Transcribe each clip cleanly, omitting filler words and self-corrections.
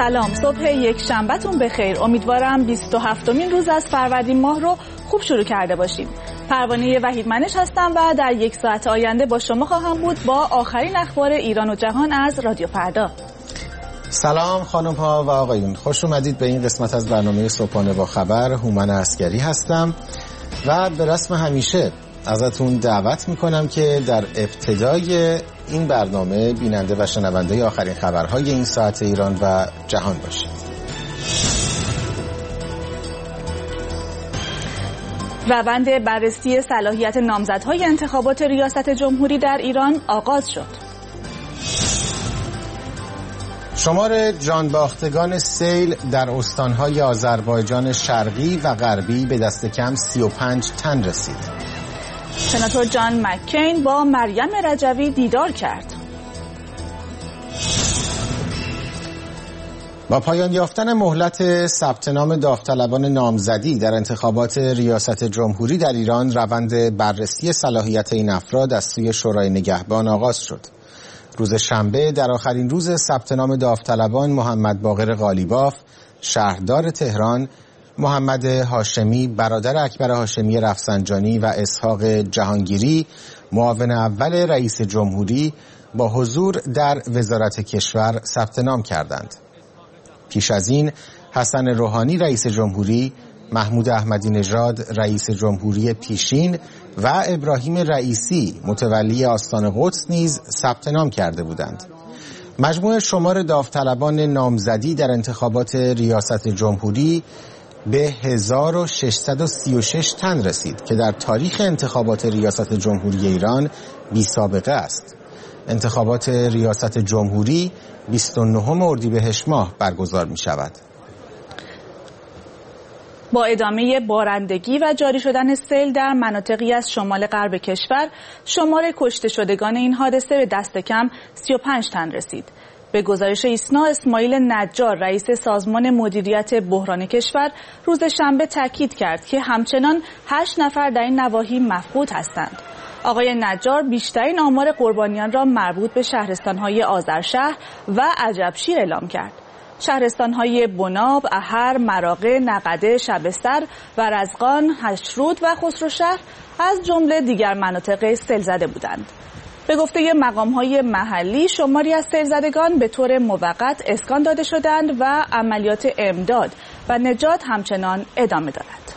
سلام، صبح یک شنبهتون بخیر. امیدوارم 27مین روز از فروردین ماه رو خوب شروع کرده باشید. پروانه وحیدمنش هستم و در یک ساعت آینده با شما خواهم بود با آخرین اخبار ایران و جهان از رادیو فردا. سلام خانم ها و آقایون، خوش اومدید به این قسمت از برنامه صبحانه با خبر. هومن عسگری هستم و به رسم همیشه ازتون دعوت میکنم که در ابتدای این برنامه بیننده و شنونده آخرین خبرهای این ساعت ایران و جهان باشید. روند بررسی صلاحیت نامزدهای انتخابات ریاست جمهوری در ایران آغاز شد. شمار جانباختگان سیل در استانهای آذربایجان شرقی و غربی به دست کم 35 تن رسید. سناتور جان مککین با مریم رجوی دیدار کرد. با پایان یافتن مهلت ثبت نام داوطلبان نامزدی در انتخابات ریاست جمهوری در ایران، روند بررسی صلاحیت این افراد از سوی شورای نگهبان آغاز شد. روز شنبه در آخرین روز ثبت نام داوطلبان، محمد باقر قالیباف شهردار تهران، محمد هاشمی برادر اکبر هاشمی رفسنجانی و اسحاق جهانگیری معاون اول رئیس جمهوری با حضور در وزارت کشور ثبت نام کردند. پیش از این حسن روحانی رئیس جمهوری، محمود احمدی نژاد رئیس جمهوری پیشین و ابراهیم رئیسی متولی آستان قدس نیز ثبت نام کرده بودند. مجموع شمار داوطلبان نامزدی در انتخابات ریاست جمهوری به 1636 تن رسید که در تاریخ انتخابات ریاست جمهوری ایران بی سابقه است. انتخابات ریاست جمهوری 29 اردیبهشت ماه برگزار می شود. با ادامه بارندگی و جاری شدن سیل در مناطقی از شمال غرب کشور، شمار کشته شدگان این حادثه به دست کم 35 تن رسید. به گزارش ایسنا، اسماعیل نجار رئیس سازمان مدیریت بحران کشور روز شنبه تاکید کرد که همچنان 8 نفر در این نواحی مفقود هستند. آقای نجار بیشترین آمار قربانیان را مربوط به شهرستان‌های آذرشهر و عجبشیر اعلام کرد. شهرستان‌های بناب، احر، مراغه، نقده، شبستر و رزقان، هشرود و خسروشهر از جمله دیگر مناطق سیل زده بودند. به گفته مقام‌های محلی، شماری از سیل‌زدگان به طور موقت اسکان داده شدند و عملیات امداد و نجات همچنان ادامه دارد.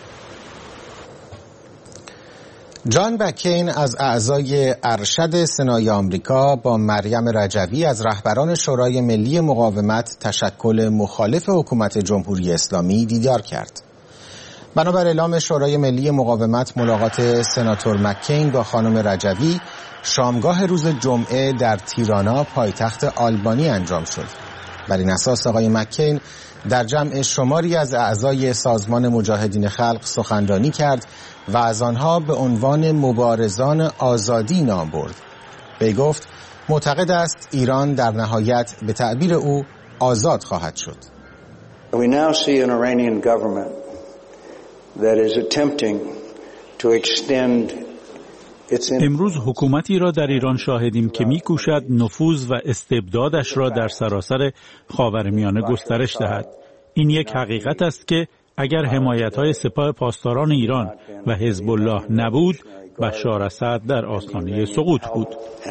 جان مککین از اعضای ارشد سنای آمریکا با مریم رجوی از رهبران شورای ملی مقاومت تشکل مخالف حکومت جمهوری اسلامی دیدار کرد. بنابر اعلام شورای ملی مقاومت، ملاقات سناتور مککین با خانم رجوی شامگاه روز جمعه در تیرانا پایتخت آلبانی انجام شد. بر این اساس آقای مککین در جمع شماری از اعضای سازمان مجاهدین خلق سخنرانی کرد و از آنها به عنوان مبارزان آزادی نام برد. وی گفت معتقد است ایران در نهایت به تعبیر او آزاد خواهد شد. We now see an Iranian government that is attempting to extend امروز حکومتی را در ایران شاهدیم که می‌کوشد نفوذ و استبدادش را در سراسر خاورمیانه گسترش دهد. این یک حقیقت است که اگر حمایت‌های سپاه پاسداران ایران و حزب الله نبود، بشار اسد در آستانه سقوط بود.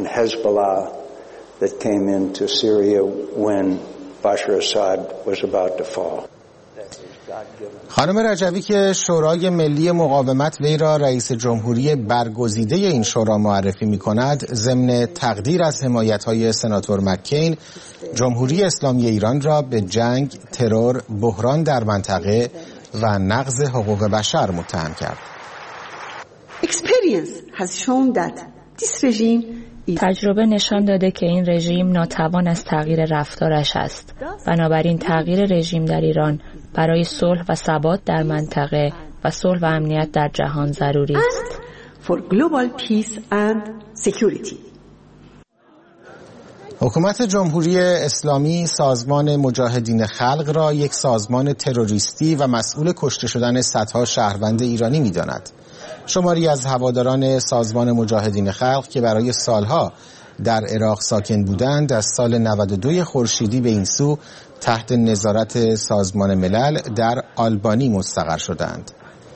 خانم رجوی که شورای ملی مقاومت وی را رئیس جمهوری برگزیده این شورا معرفی می‌کند، ضمن تقدیر از حمایت‌های سناتور مککین، جمهوری اسلامی ایران را به جنگ، ترور، بحران در منطقه و نقض حقوق بشر متهم کرد. تجربه نشان داده که این رژیم ناتوان از تغییر رفتارش است. بنابراین تغییر رژیم در ایران برای صلح و ثبات در منطقه و صلح و امنیت در جهان ضروری است. حکومت جمهوری اسلامی سازمان مجاهدین خلق را یک سازمان تروریستی و مسئول کشته شدن صدها شهروند ایرانی می‌داند. شماری از هواداران سازمان مجاهدین خلق که برای سالها در عراق ساکن بودند، از سال 92 خورشیدی به این سو تحت نظارت سازمان ملل در آلبانی مستقر شدند.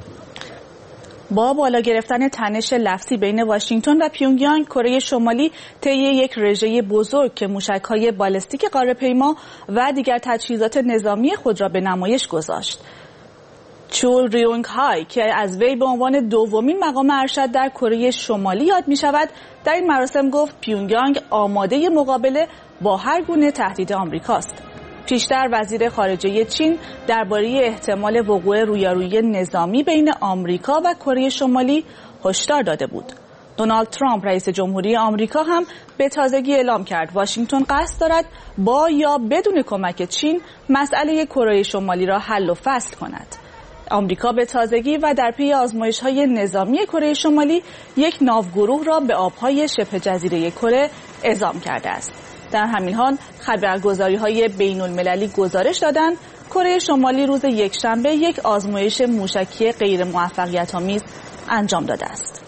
با بالا گرفتن تنش لفظی بین واشنگتن و پیونگیانگ، کره شمالی طی یک رژه بزرگ که موشک‌های بالستیک غاره‌پیما و دیگر تجهیزات نظامی خود را به نمایش گذاشت. چول ریونگ های که از وی به عنوان دومین مقام ارشد در کره شمالی یاد می شود، در این مراسم گفت پیونگیانگ آماده مقابله با هر گونه تهدید آمریکاست. پیشتر وزیر خارجه چین درباره احتمال وقوع رویارویی نظامی بین آمریکا و کره شمالی هشدار داده بود. دونالد ترامپ رئیس جمهوری آمریکا هم به تازگی اعلام کرد واشنگتن قصد دارد با یا بدون کمک چین مسئله کره شمالی را حل و فصل کند. آمریکا به تازگی و در پی آزمایش‌های نظامی کره شمالی یک ناوگروه را به آب‌های شبه جزیره کره اعزام کرده است. در همین حال خبرگزاری‌های بین‌المللی گزارش دادند کره شمالی روز یکشنبه یک آزمایش موشکی غیر موفقیت‌آمیز انجام داده است.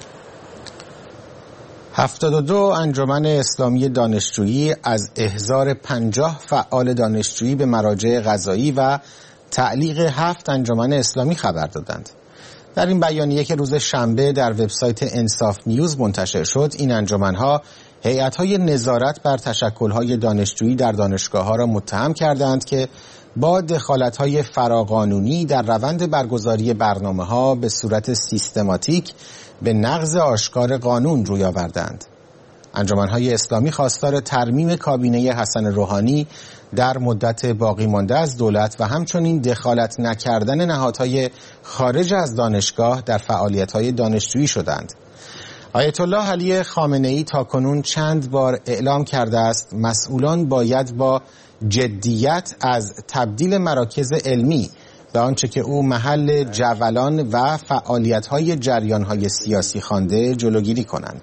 72 انجمن اسلامی دانشجویی از احضار 50 فعال دانشجویی به مراجع قضایی و تعلیق 7 انجمن اسلامی خبر دادند. در این بیانیه که روز شنبه در وبسایت انصاف نیوز منتشر شد، این انجمن‌ها هیئت‌های نظارت بر تشکل‌های دانشجویی در دانشگاه‌ها را متهم کردند که با دخالت‌های فراقانونی در روند برگزاری برنامه‌ها به صورت سیستماتیک به نقض آشکار قانون روی آوردند. انجمن‌های اسلامی خواستار ترمیم کابینه حسن روحانی در مدت باقی مانده از دولت و همچنین دخالت نکردن نهادهای خارج از دانشگاه در فعالیت‌های دانشجویی شدند. آیت الله علی خامنه‌ای تاکنون چند بار اعلام کرده است مسئولان باید با جدیت از تبدیل مراکز علمی به آنچه که او محل جولان و فعالیت‌های جریان‌های سیاسی خوانده جلوگیری کنند.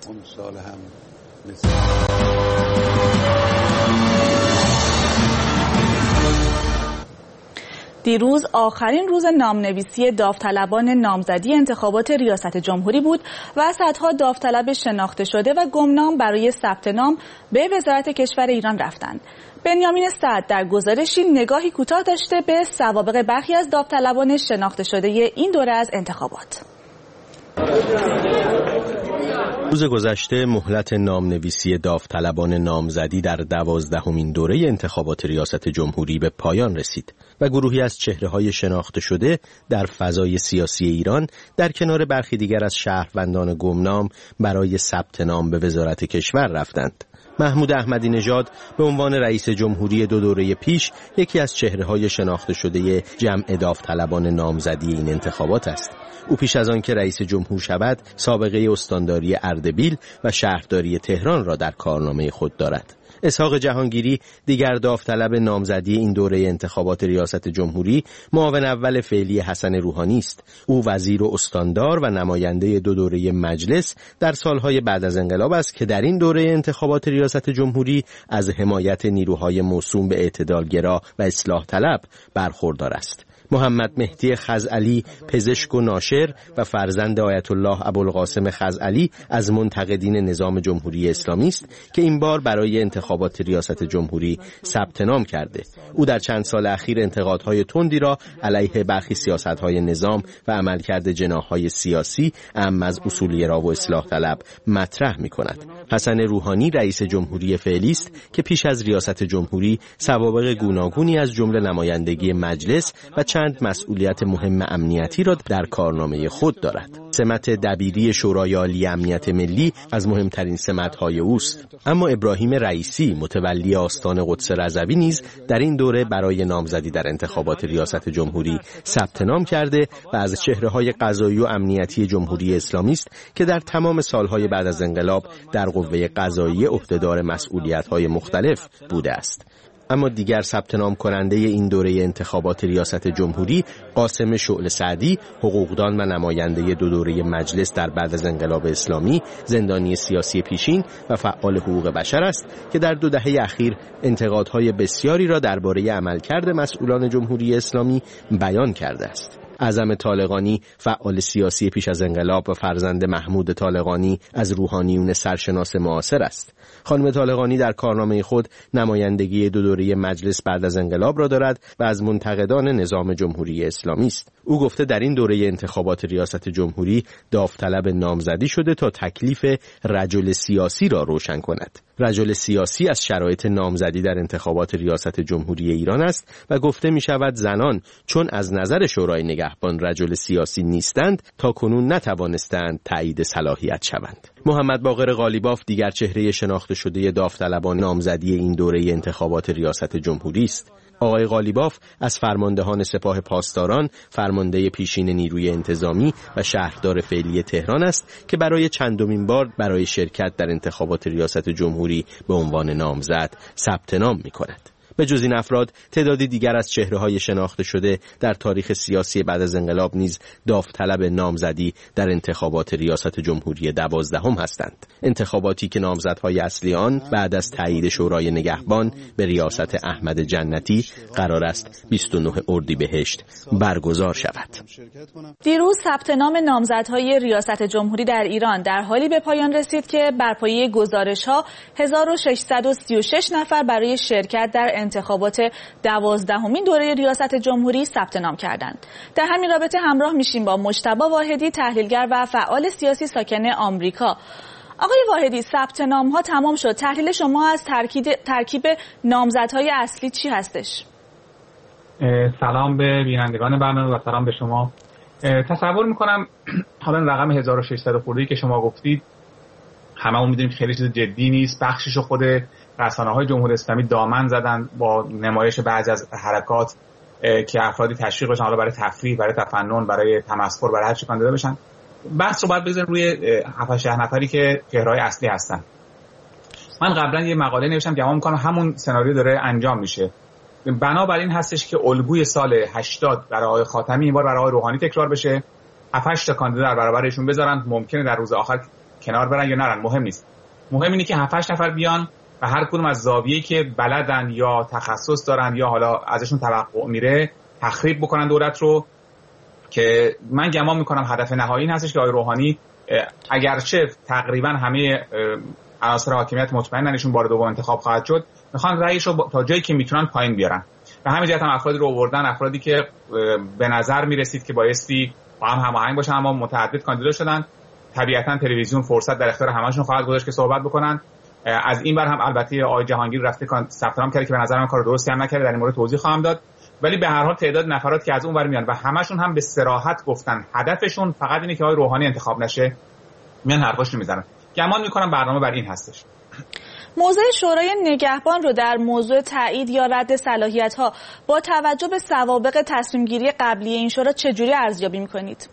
دیروز آخرین روز نامنویسی داوطلبان نامزدی انتخابات ریاست جمهوری بود و صدها داوطلب شناخته شده و گمنام برای ثبت نام به وزارت کشور ایران رفتند. بنیامین سعد در گزارشی نگاهی کوتاه داشته به سوابق برخی از داوطلبان شناخته شده این دوره از انتخابات. روز گذشته مهلت نامنویسی داوطلبان نامزدی در 12مین دوره انتخابات ریاست جمهوری به پایان رسید و گروهی از چهره‌های شناخته شده در فضای سیاسی ایران در کنار برخی دیگر از شهروندان گمنام برای ثبت نام به وزارت کشور رفتند. محمود احمدی نژاد به عنوان رئیس جمهوری 2 دوره پیش یکی از چهره‌های شناخته شده جمع داوطلبان نامزدی این انتخابات است. او پیش از آن که رئیس جمهور شود سابقه استانداری اردبیل و شهرداری تهران را در کارنامه خود دارد. اسحاق جهانگیری دیگر داوطلب نامزدی این دوره انتخابات ریاست جمهوری معاون اول فعلی حسن روحانی است. او وزیر و استاندار و نماینده 2 دوره مجلس در سالهای بعد از انقلاب است که در این دوره انتخابات ریاست جمهوری از حمایت نیروهای موسوم به اعتدالگرا و اصلاح طلب برخوردار است. محمد مهدی خزعلی پزشک و ناشر و فرزند آیت الله ابوالقاسم خزعلی از منتقدین نظام جمهوری اسلامی است که این بار برای انتخابات ریاست جمهوری ثبت نام کرده. او در چند سال اخیر انتقادهای تندی را علیه برخی سیاست‌های نظام و عملکرد جناح‌های سیاسی اعم از اصولگرا و اصلاح طلب مطرح می‌کند. حسن روحانی رئیس جمهوری فعلی است که پیش از ریاست جمهوری سوابق گوناگونی از جمله نمایندگی مجلس و چند مسئولیت مهم امنیتی را در کارنامه خود دارد. سمت دبیری شورای عالی امنیت ملی از مهمترین سمت‌های اوست. اما ابراهیم رئیسی متولی آستان قدس رضوی نیز در این دوره برای نامزدی در انتخابات ریاست جمهوری ثبت نام کرده و از چهره‌های قضایی و امنیتی جمهوری اسلامی است که در تمام سالهای بعد از انقلاب در قوه قضایی عهدهدار مسئولیت‌های مختلف بوده است. اما دیگر ثبت نام کننده این دوره انتخابات ریاست جمهوری قاسم شعله سعدی، حقوقدان و نماینده 2 دوره مجلس در بعد از انقلاب اسلامی، زندانی سیاسی پیشین و فعال حقوق بشر است که در 2 دهه اخیر انتقادهای بسیاری را درباره عملکرد مسئولان جمهوری اسلامی بیان کرده است. اعظم طالقانی فعال سیاسی پیش از انقلاب و فرزند محمود طالقانی از روحانیون سرشناس معاصر است. خانم طالقانی در کارنامه خود نمایندگی 2 دوره مجلس بعد از انقلاب را دارد و از منتقدان نظام جمهوری اسلامی است. او گفته در این دوره انتخابات ریاست جمهوری داوطلب نامزدی شده تا تکلیف رجل سیاسی را روشن کند. رجل سیاسی از شرایط نامزدی در انتخابات ریاست جمهوری ایران است و گفته می شود زنان چون از نظر شورای نگهبان رجل سیاسی نیستند تا کنون نتوانستند تایید صلاحیت شوند. محمد باقر قالیباف دیگر چهره شناخته شده داوطلبان نامزدی این دوره انتخابات ریاست جمهوری است. آقای قالیباف از فرماندهان سپاه پاسداران، فرمانده پیشین نیروی انتظامی و شهردار فعلی تهران است که برای چندمین بار برای شرکت در انتخابات ریاست جمهوری به عنوان نامزد ثبت نام می‌کند. به جز این افراد تعدادی دیگر از چهره‌های شناخته شده در تاریخ سیاسی بعد از انقلاب نیز داوطلب نامزدی در انتخابات ریاست جمهوری 12 هستند. انتخاباتی که نامزدهای اصلی آن بعد از تایید شورای نگهبان به ریاست احمد جنتی قرار است 29 اردیبهشت برگزار شود. دیروز ثبت نام نامزدهای ریاست جمهوری در ایران در حالی به پایان رسید که بر پایه گزارش‌ها 1636 نفر برای شرکت در انتخابات 12مین دوره ریاست جمهوری ثبت نام کردند. در همین رابطه همراه میشیم با مجتبی واحدی، تحلیلگر و فعال سیاسی ساکن آمریکا. آقای واحدی، ثبت نام ها تمام شد. تحلیل شما از ترکیب نامزدهای اصلی چی هستش؟ سلام به بینندگان برنامه و سلام به شما. تصور میکنم حالا رقم 1600 خورده‌ای که شما گفتید هممون میدونیم که خیلی چیز جدی نیست. بخشش خود رسانه‌های جمهوری اسلامی دامن زدن با نمایش بعضی از حرکات که افرادی تشویق بشن، حالا برای تفریح، برای تفنن، برای تمسخر، برای هر چی کاندیدا بشن. بحث رو باید بزنیم روی 7-8 نفری که چهره‌های اصلی هستن. من قبلا یه مقاله نوشتم گمان می‌کنم همون سناریو داره انجام میشه. بنابراین هستش که الگوی سال 80 برای آقای خاتمی این بار برای آقای روحانی تکرار بشه. 7-8 تا کاندیدا در برابرشون بذارن، ممکنه در روز آخر کنار برن یا نرن، مهم نیست. مهم اینه که 7-8 نفر بیان و هر کدوم از زاویه‌ای که بلدن یا تخصص دارن یا حالا ازشون توقع میره تخریب بکنن دولت رو، که من گمان میکنم هدف نهایی این هستش که آقای روحانی اگرچه تقریبا همه عناصر حاکمیت مطمئنن ایشون بار دوم انتخاب خواهد شد، میخوان رأیش رو تا جایی که میتونن پایین بیارن. و همین جهت هم افرادی رو آوردن، افرادی که به نظر میرسید که بایستی با هم هماهنگ باشن اما متعدد کاندیدا شدن. طبیعتا تلویزیون فرصت در اختیار همه‌شون خواهد گذاشت که صحبت بکنن. از این بر هم البته آقای جهانگیر رفته ثبت نام کرده که به نظر من کار درستی هم نکرده، در این مورد توضیح خواهم داد. ولی به هر حال تعداد نفرات که از اون ور میان و همشون هم به صراحت گفتن هدفشون فقط اینه که آقای روحانی انتخاب نشه، میان حرفاشو میزنن. گمان میکنم برنامه بر این هستش. موضع شورای نگهبان رو در موضوع تایید یا رد صلاحیت‌ها با توجه به سوابق تصمیم گیری قبلی این شورا چجوری ارزیابی میکنید؟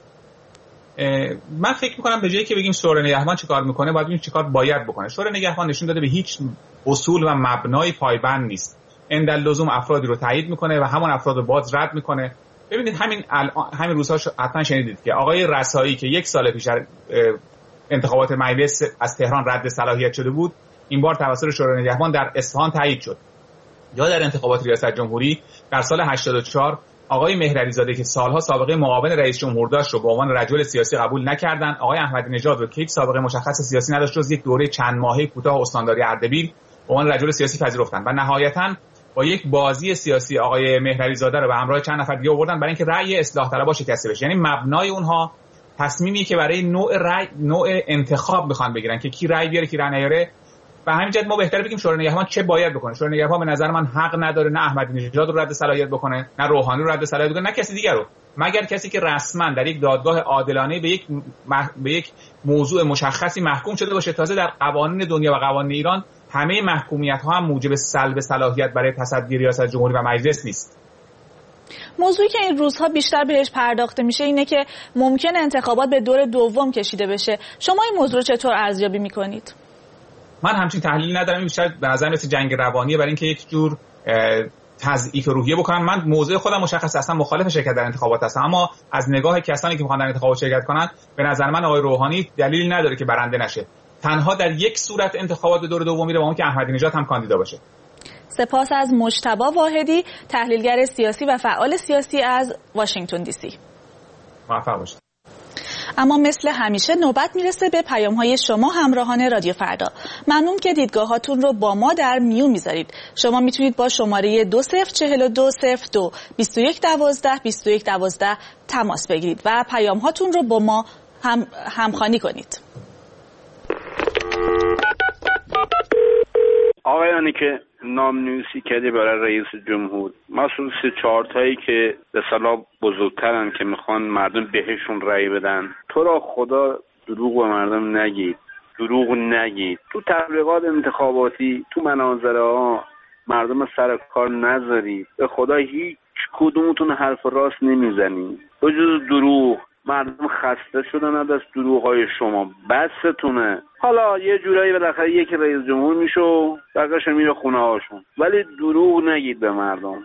من فکر میکنم به جایی که بگیم شورای نگهبان چیکار میکنه باید ببینیم چیکار باید بکنه. شورای نگهبان نشون داده به هیچ اصول و مبنای پایبند نیست. اندلزوم افرادی رو تایید میکنه و همون افراد رو باز رد میکنه. ببینید همین روزها حتما شنیدید که آقای رسایی که 1 سال پیش انتخابات مجلس از تهران رد صلاحیت شده بود، این بار توسط شورای نگهبان در اصفهان تایید شد. یا در انتخابات ریاست جمهوری در سال 84 آقای مهرعلی زاده که سالها سابقه معاون رئیس جمهور داشت رو به عنوان رجل سیاسی قبول نکردن. آقای احمدی نژاد رو که هیچ سابقه مشخص سیاسی نداشت جز یک دوره چند ماهه کوتاه استانداری اردبیل به عنوان رجل سیاسی پذیرفتن و نهایتاً با یک بازی سیاسی آقای مهرعلی زاده رو به همراه چند نفر دیگه آوردن برای اینکه رأی اصلاح طلبها شکسته بشه. یعنی مبنای اونها تصمیمی که برای نوع انتخاب میخوان بگیرن که کی رأی بیاره کی رأی نیاره. و همین جهت ما بهتره بگیم شورای نگهبان چه باید بکنه. شورای نگهبان به نظر من حق نداره نه احمدی نژاد رو رد صلاحیت بکنه، نه روحانی رو رد صلاحیت بکنه، نه کسی دیگر رو، مگر کسی که رسما در یک دادگاه عادلانه به یک موضوع مشخصی محکوم شده باشه. تازه در قوانین دنیا و قوانین ایران همه محکومیت‌ها هم موجب سلب صلاحیت برای تصدی ریاست جمهوری و مجلس نیست. موضوعی که این روزها بیشتر بهش پرداخته میشه اینه که ممکن انتخابات به دور دوم کشیده بشه. شما این موضوع رو چطور ارزیابی می‌کنید؟ من همچین تحلیلی ندارم. این بیشتر به نظر میاد جنگ روانیه برای اینکه یک جور تضعیف روحیه بکنم. من موضوع خودم مشخص هستم، مخالف شرکت در انتخابات هستم، اما از نگاه کسانی که میخوان در انتخابات شرکت کنن به نظر من آقای روحانی دلیلی نداره که برنده نشه. تنها در یک صورت انتخابات به دور دوم میره، با اون که احمدی نژاد هم کاندیدا باشه. سپاس از مجتبی واحدی، تحلیلگر سیاسی و فعال سیاسی از واشنگتن دی سی. موفق باشید. اما مثل همیشه نوبت میرسه به پیام‌های شما همراهان رادیو فردا. ممنون که دیدگاهاتون رو با ما در میون میذارید. شما میتونید با شماره 204202 2112 2112 تماس بگیرید و پیام‌هاتون رو با ما همخوانی کنید. آقایانی که نام‌نویسی کردی برای رئیس جمهور، مخصوص 3-4 تایی که به اصطلاح بزرگترن که میخوان مردم بهشون رأی بدن، تو را خدا دروغ به مردم نگید، دروغ نگید. تو تبلیغات انتخاباتی، تو مناظره‌ها مردم سر کار نذارید. به خدا هیچ کدومتون حرف راست نمیزنید به جز دروغ. مردم خسته شدن از دروغ‌های شما، بستونه. حالا یه جورایی بالاخره یکی رئیس جمهور میشه و بقیه‌اش میره خونه هاشون، ولی دروغ نگید به مردم.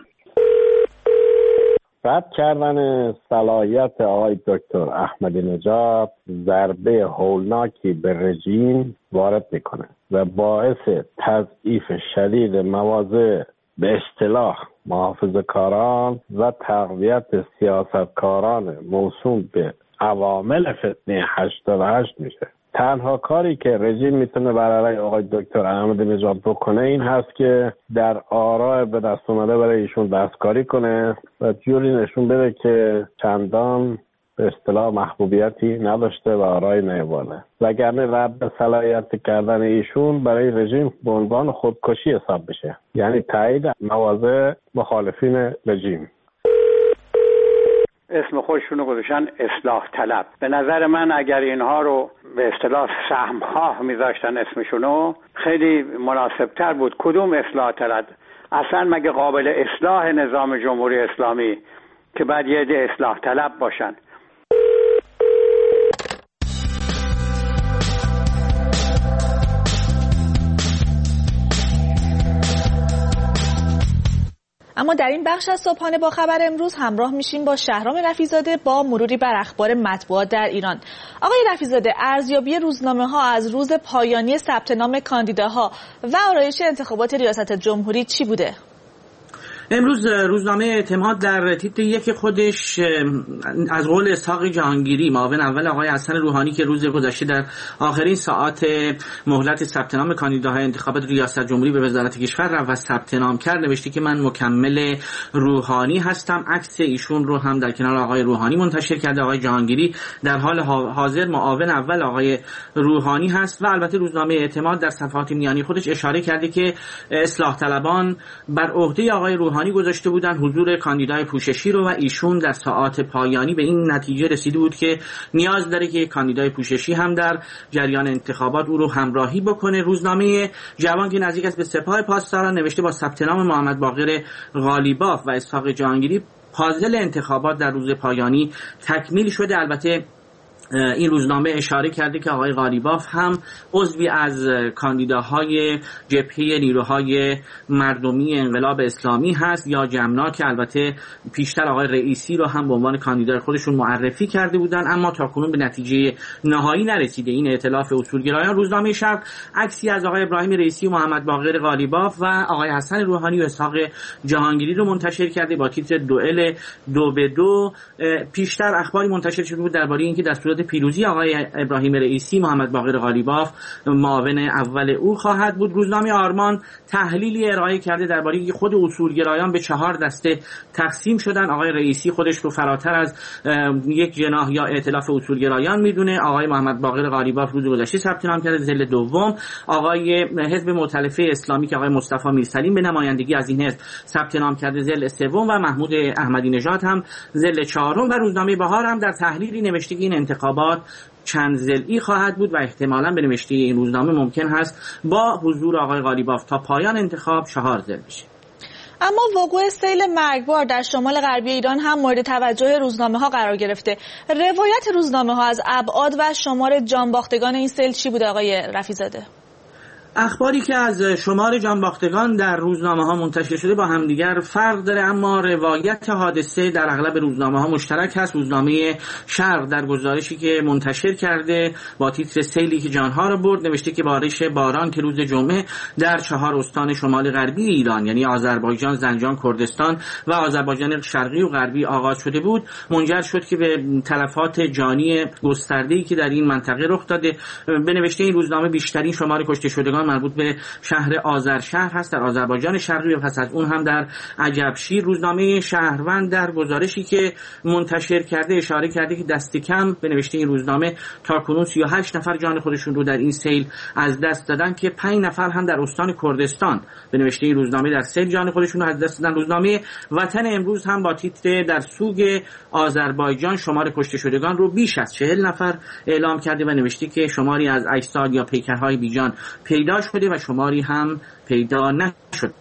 رد کردن صلاحیت آقای دکتر احمدی نژاد ضربه هولناکی به رژیم وارد میکنه و باعث تضعیف شدید مواضع به اصطلاح محافظه‌کاران و تقویت سیاستکاران موسوم به عوامل فتنه 88 میشه. تنها کاری که رژیم میتونه برای آقای دکتر احمدی نژاد بکنه این هست که در آراء به دست اومده برای ایشون دستکاری کنه و جوری نشون بده که چندان به اصطلاح محبوبیتی نداشته و آرای نیواله، وگرنه رد صلاحیت کردن ایشون برای رژیم به عنوان خودکشی حساب بشه، یعنی تایید مواضع مخالفین رژیم. اسم خودشونو گذاشتن اصلاح طلب. به نظر من اگر اینها رو به اصطلاح سهم‌ها میذاشتن اسمشونو خیلی مناسبتر بود. کدوم اصلاح طلب؟ اصلا مگه قابل اصلاح نظام جمهوری اسلامی که بعد یه عده اصلاح طلب باشن؟ اما در این بخش از صبحانه با خبر امروز همراه میشیم با شهرام رفیع‌زاده با مروری بر اخبار مطبوعات در ایران. آقای رفیع‌زاده، ارزیابی روزنامه‌ها از روز پایانی ثبت نام کاندیداها و آرایش انتخابات ریاست جمهوری چی بوده؟ امروز روزنامه اعتماد در تیتر یک خودش از قول اسحاق جهانگیری معاون اول آقای حسن روحانی که روز گذشته در آخرین ساعات مهلت ثبت نام کاندیداهای انتخابات ریاست جمهوری به وزارت کشور رفت و ثبت نام کرد نوشته که من مکمل روحانی هستم. عکس ایشون رو هم در کنار آقای روحانی منتشر کرده. آقای جهانگیری در حال حاضر معاون اول آقای روحانی هست و البته روزنامه اعتماد در صفحات میانی خودش اشاره کرده که اصلاح طلبان بر عهده آقای روحانی گذاشته بودن حضور کاندیدای پوششی رو و ایشون در ساعات پایانی به این نتیجه رسیده بود که نیاز داره که کاندیدای پوششی هم در جریان انتخابات او رو همراهی بکنه. روزنامه جوان که نزدیک است به سپاه پاسداران نوشته با ثبت نام محمد باقر غالیباف و اسحاق جهانگیری پازل انتخابات در روز پایانی تکمیل شده. البته این روزنامه اشاره کرده که آقای غالیباف هم عضوی از کاندیداهای جبهه نیروهای مردمی انقلاب اسلامی هست یا جمنا که البته پیشتر آقای رئیسی رو هم به عنوان کاندیدای خودشون معرفی کرده بودن اما تاکنون به نتیجه نهایی نرسیده این ائتلاف اصولگرایان. روزنامه شرق عکسی از آقای ابراهیم رئیسی و محمد باقر غالیباف و آقای حسن روحانی و اسحاق جهانگیری رو منتشر کرده با تیتر دوئل 2-2. پیشتر اخباری منتشر شده بود درباره اینکه در صورت پیروزی آقای ابراهیم رئیسی محمد باقر غالیباف معاون اول او خواهد بود. روزنامه آرمان تحلیلی ارائه کرده درباره اینکه خود اصولگرایان به 4 دسته تقسیم شدن. آقای رئیسی خودش رو فراتر از یک جناح یا ائتلاف اصولگرایان میدونه. آقای محمد باقر غالیباف روز گذشته ثبت نام کرده ذیل دوم. آقای حزب مؤتلفه اسلامی که آقای مصطفی میرسلیم به نمایندگی از این حزب ثبت نام کرده ذیل سوم و محمود احمدی نژاد هم ذیل چهارم. و روزنامه بهار هم در تحلیلی نوشته که این انتخابات چند ضلعی خواهد بود و احتمالاً به نوشته این روزنامه ممکن هست با حضور آقای غالیباف تا پایان انتخاب 4 ضلع بشه. اما وقوع سیل مرگبار در شمال غربی ایران هم مورد توجه روزنامه‌ها قرار گرفته. روایت روزنامه‌ها از ابعاد و شمار جانباختگان این سیل چی بوده آقای رفیع‌زاده؟ اخباری که از شمار جانباختگان در روزنامه‌ها منتشر شده با همدیگر فرق داره، اما روایت حادثه در اغلب روزنامه‌ها مشترک هست. روزنامه شرق در گزارشی که منتشر کرده با تیتر سیلی که جانها را برد نوشته که بارش باران که روز جمعه در 4 استان شمال غربی ایران یعنی آذربایجان، زنجان، کردستان و آذربایجان شرقی و غربی آغاز شده بود منجر شد که به تلفات جانی گسترده‌ای که در این منطقه رخ داده. به نوشته این روزنامه بیشترین شمار کشته شدگان مربوط به شهر آذرشهر هست در آذربایجان شرقی و پس از اون هم در عجبشیر. روزنامه شهروند در گزارشی که منتشر کرده اشاره کرده که دست کم به نوشته این روزنامه تاکنون 38 نفر جان خودشون رو در این سیل از دست دادن که 5 نفر هم در استان کردستان به نوشته این روزنامه در سیل جان خودشون رو از دست دادن. روزنامه وطن امروز هم با تیتر در سوگ آذربایجان شمار کشته شدگان رو بیش از 40 نفر اعلام کرده و نوشته که شماری از اجساد یا پیکرهای بیجان پیدا شده و شماری هم پیدا نشد.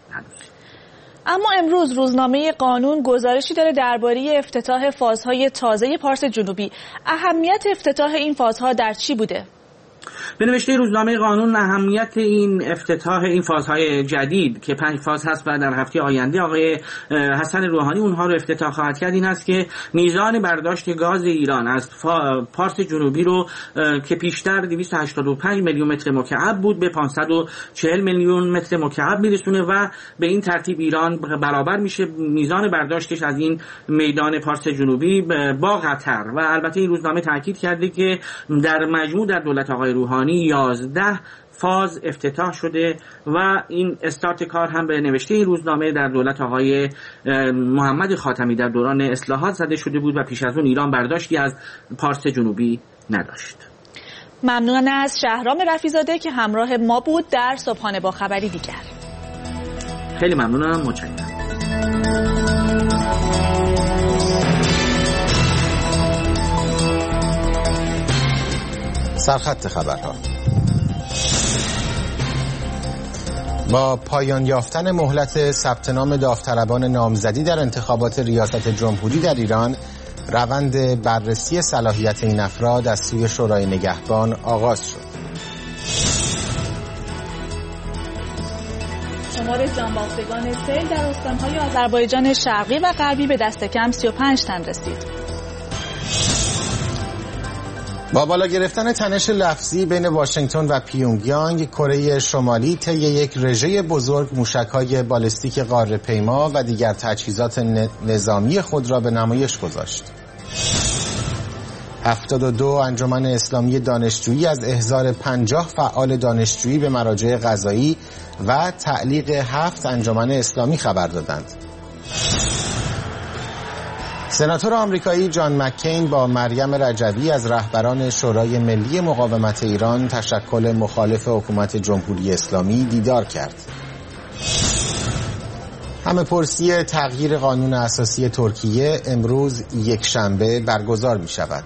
اما امروز روزنامه قانون گزارشی داره درباره افتتاح فازهای تازه پارس جنوبی. اهمیت افتتاح این فازها در چی بوده؟ به نوشته روزنامه قانون اهمیت این افتتاح این فازهای جدید که 5 فاز هست و در هفته آینده آقای حسن روحانی اونها رو افتتاح خواهد کرد این است که میزان برداشت گاز ایران از پارس جنوبی رو که پیشتر 285 میلیون متر مکعب بود به 540 میلیون متر مکعب میرسونه و به این ترتیب ایران برابر میشه میزان برداشتش از این میدان پارس جنوبی با قطر. و البته این روزنامه تاکید کرده که در مجموع در دولت آقای روحانی 11 فاز افتتاح شده و این استارت کار هم به نوشته این روزنامه در دولت آقای محمد خاتمی در دوران اصلاحات زده شده بود و پیش از اون ایران برداشتی از پارس جنوبی نداشت. ممنون از شهرام رفیزاده که همراه ما بود در صبحانه با خبری دیگر. خیلی ممنونم، متشکرم. سرخط خبرها. با پایان یافتن مهلت ثبت نام داوطلبان نامزدی در انتخابات ریاست جمهوری در ایران، روند بررسی صلاحیت این افراد از سوی شورای نگهبان آغاز شد. شمار جانباختگان سیل در استان‌های آذربایجان شرقی و غربی به دست کم 35 تن رسید. با بالا گرفتن تنش لفظی بین واشنگتن و پیونگیانگ، کره شمالی طی یک رژه بزرگ موشک‌های بالستیک قاره‌پیما و دیگر تجهیزات نظامی خود را به نمایش گذاشت. 72 انجمن اسلامی دانشجویی از احضار 50 فعال دانشجویی به مراجع قضایی و تعلیق 7 انجمن اسلامی خبر دادند. سناتور آمریکایی جان مکین با مریم رجبی از رهبران شورای ملی مقاومت ایران تشکل مخالف حکومت جمهوری اسلامی دیدار کرد. همه پرسی تغییر قانون اساسی ترکیه امروز یکشنبه برگزار می شود.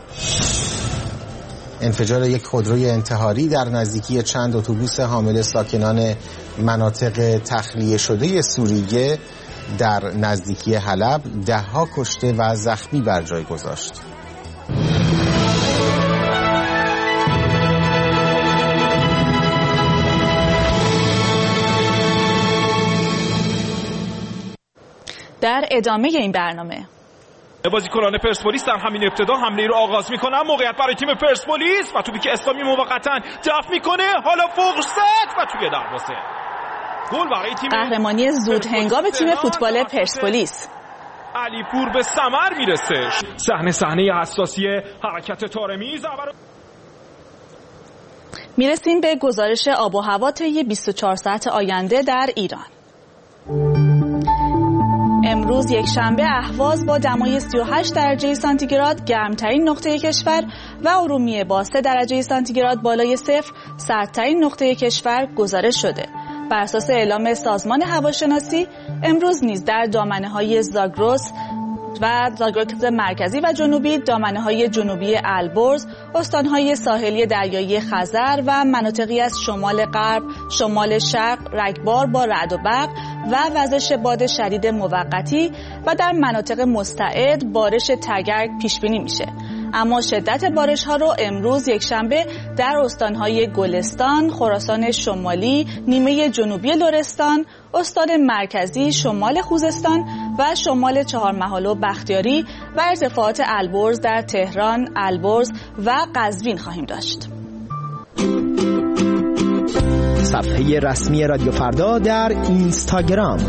انفجار یک خودروی انتحاری در نزدیکی چند اتوبوس حامل ساکنان مناطق تخلیه شده سوریه در نزدیکی حلب 10 کشته و زخمی بر جای گذاشت. در ادامه این برنامه بازیکنان پرسپولیس در همین ابتدا حمله رو آغاز میکنن. موقعیت برای تیم پرسپولیس و توپی که اسلامی موقتا دفع میکنه، حالا فرصت و توی دروازه گل برای تیم. قهرمانی زود هنگام تیم فوتبال پرسپولیس. علیپور به ثمر میرسه. صحنه حساسی حرکت طارمی. میرسیم به گزارش آب و هوا طی 24 ساعت آینده در ایران. امروز یک شنبه اهواز با دمای 38 درجه سانتیگراد گرمترین نقطه کشور و ارومیه با 3 درجه سانتیگراد بالای صفر سردترین نقطه کشور گزارش شده. بر اساس اعلام سازمان هواشناسی امروز نیز در دامنه‌های زاگرس و زاگرس مرکزی و جنوبی، دامنه‌های جنوبی البرز، استان‌های ساحلی دریایی خزر و مناطقی از شمال غرب، شمال شرق رگبار با رعد و برق و وزش باد شدید موقتی و در مناطق مستعد بارش تگرگ پیش بینی میشه. اما شدت بارش‌ها رو امروز یکشنبه در استان‌های گلستان، خراسان شمالی، نیمه جنوبی لرستان، استان مرکزی، شمال خوزستان و شمال چهارمحال و بختیاری و ارتفاعات البرز در تهران، البرز و قزوین خواهیم داشت. صفحه رسمی رادیو فردا در اینستاگرام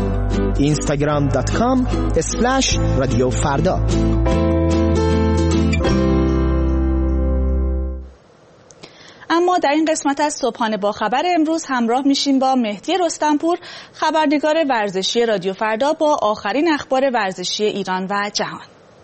instagram.com/رادیو فردا. اما در این قسمت از صبحانه با خبر امروز همراه میشیم با مهدی رستمپور، خبرنگار ورزشی رادیو فردا، با آخرین اخبار ورزشی ایران و جهان.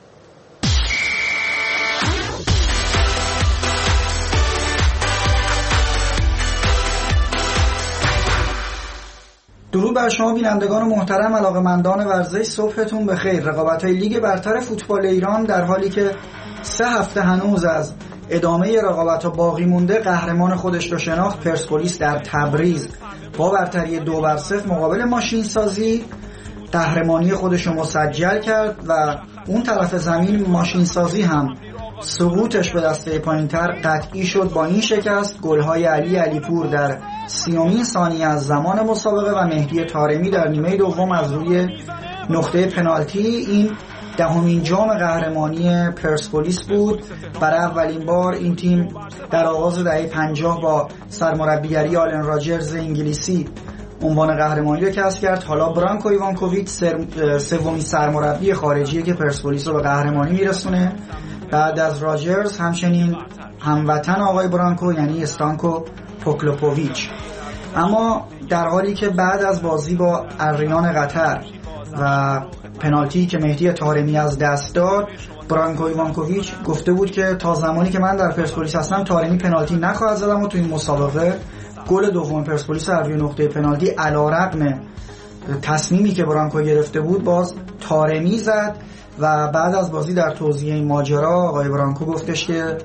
درود بر شما بینندگان محترم، علاقه‌مندان ورزش، صبحتون بخیر. رقابت‌های لیگ برتر فوتبال ایران در حالی که 3 هفته هنوز از ادامه رقابت‌ها باقی مونده، قهرمان خودش رو شناخت. پرسپولیس در تبریز با برتری 2-0 مقابل ماشین سازی قهرمانی خودش رو مسجل کرد و اون طرف زمین ماشین سازی هم سقوطش به دسته پایین‌تر قطعی شد با این شکست. گل‌های علی علیپور در 30مین ثانیه از زمان مسابقه و مهدی طارمی در نیمه دوم از روی نقطه پنالتی. این 10مین جام قهرمانی پرسپولیس بود. برای اولین بار این تیم در آغاز دهه 50 با سرمربیگری آلن راجرز انگلیسی عنوان قهرمانی رو کسب کرد. حالا برانکو ایوانکوویچ سومین سرمربی خارجی که پرسپولیس رو به قهرمانی میرسونه بعد از راجرز. همچنین هموطن آقای برانکو یعنی استانکو پوکلوپوویچ. اما در حالی که بعد از بازی با اریان قطر و پنالتی که مهدی طارمی از دست داد، برانکو ایوانکوویچ گفته بود که تا زمانی که من در پرسپولیس هستم طارمی پنالتی نخواهد زدم و تو این مسابقه گل دوم پرسپولیس در روی نقطه پنالتی علیرغم تصمیمی که برانکو گرفته بود باز طارمی زد. و بعد از بازی در توضیح این ماجرا آقای برانکو گفتش که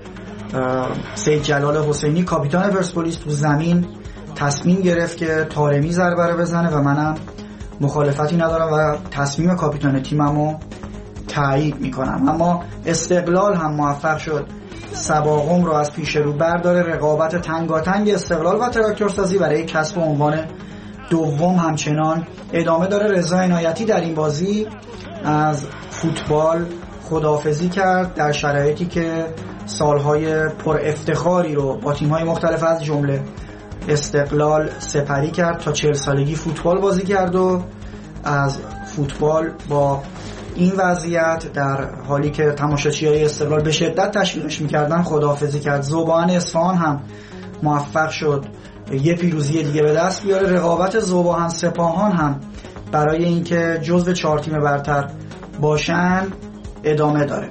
سید جلال حسینی کاپیتان پرسپولیس تو زمین تصمیم گرفت که طارمی ضربه رو بزنه و منم مخالفتی ندارم و تصمیم کاپیتان تیممو تایید میکنم. اما استقلال هم موفق شد سباقم رو از پیش رو برداره. رقابت تنگاتنگ استقلال و تراکتورسازی برای کسب عنوان دوم همچنان ادامه داره. رضا عنایتی در این بازی از فوتبال خداحافظی کرد در شرایطی که سالهای پر افتخاری رو با تیم‌های مختلف از جمله استقلال سپری کرد. تا 40 سالگی فوتبال بازی کرد و از فوتبال با این وضعیت در حالی که تماشاچی‌های استقلال به شدت تشویقش می‌کردن خداحافظی کرد. ذوبان اصفهان هم موفق شد یه پیروزی دیگه به دست بیاره. رقابت ذوبان سپاهان هم برای اینکه جزو 4 تیم برتر باشن ادامه داره.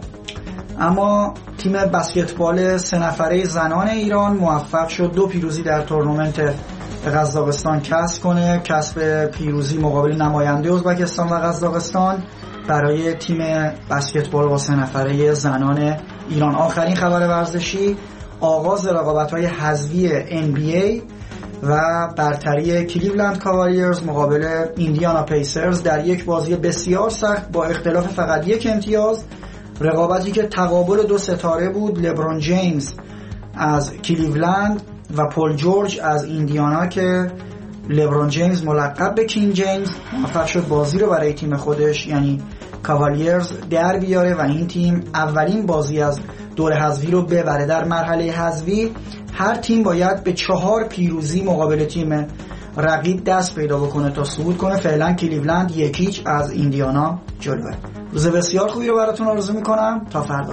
اما تیم بسکتبال 3 نفره زنان ایران موفق شد 2 پیروزی در تورنمنت قزاقستان کسب کنه. کسب پیروزی مقابل نماینده ازبکستان و قزاقستان برای تیم بسکتبال با 3 نفره زنان ایران. آخرین خبر ورزشی آغاز رقابت‌های حذفی NBA و برتری کلیولند کاوالیرز مقابل ایندیانا پیسرز در یک بازی بسیار سخت با اختلاف فقط 1 امتیاز. رقابتی که تقابل 2 ستاره بود، لبرون جیمز از کلیولند و پول جورج از ایندیانا که لبرون جیمز ملقب به کینگ جیمز موفق شد بازی رو برای تیم خودش یعنی کاوالیرز در بیاره و این تیم اولین بازی از دور حذفی رو ببره. در مرحله حذفی هر تیم باید به 4 پیروزی مقابل تیم رقیب دست پیدا بکنه تا صعود کنه. فعلا کلیولند 1-0 از ایندیانا جلوه. روز بسیار خوبی رو براتون آرزو میکنم. تا فردا.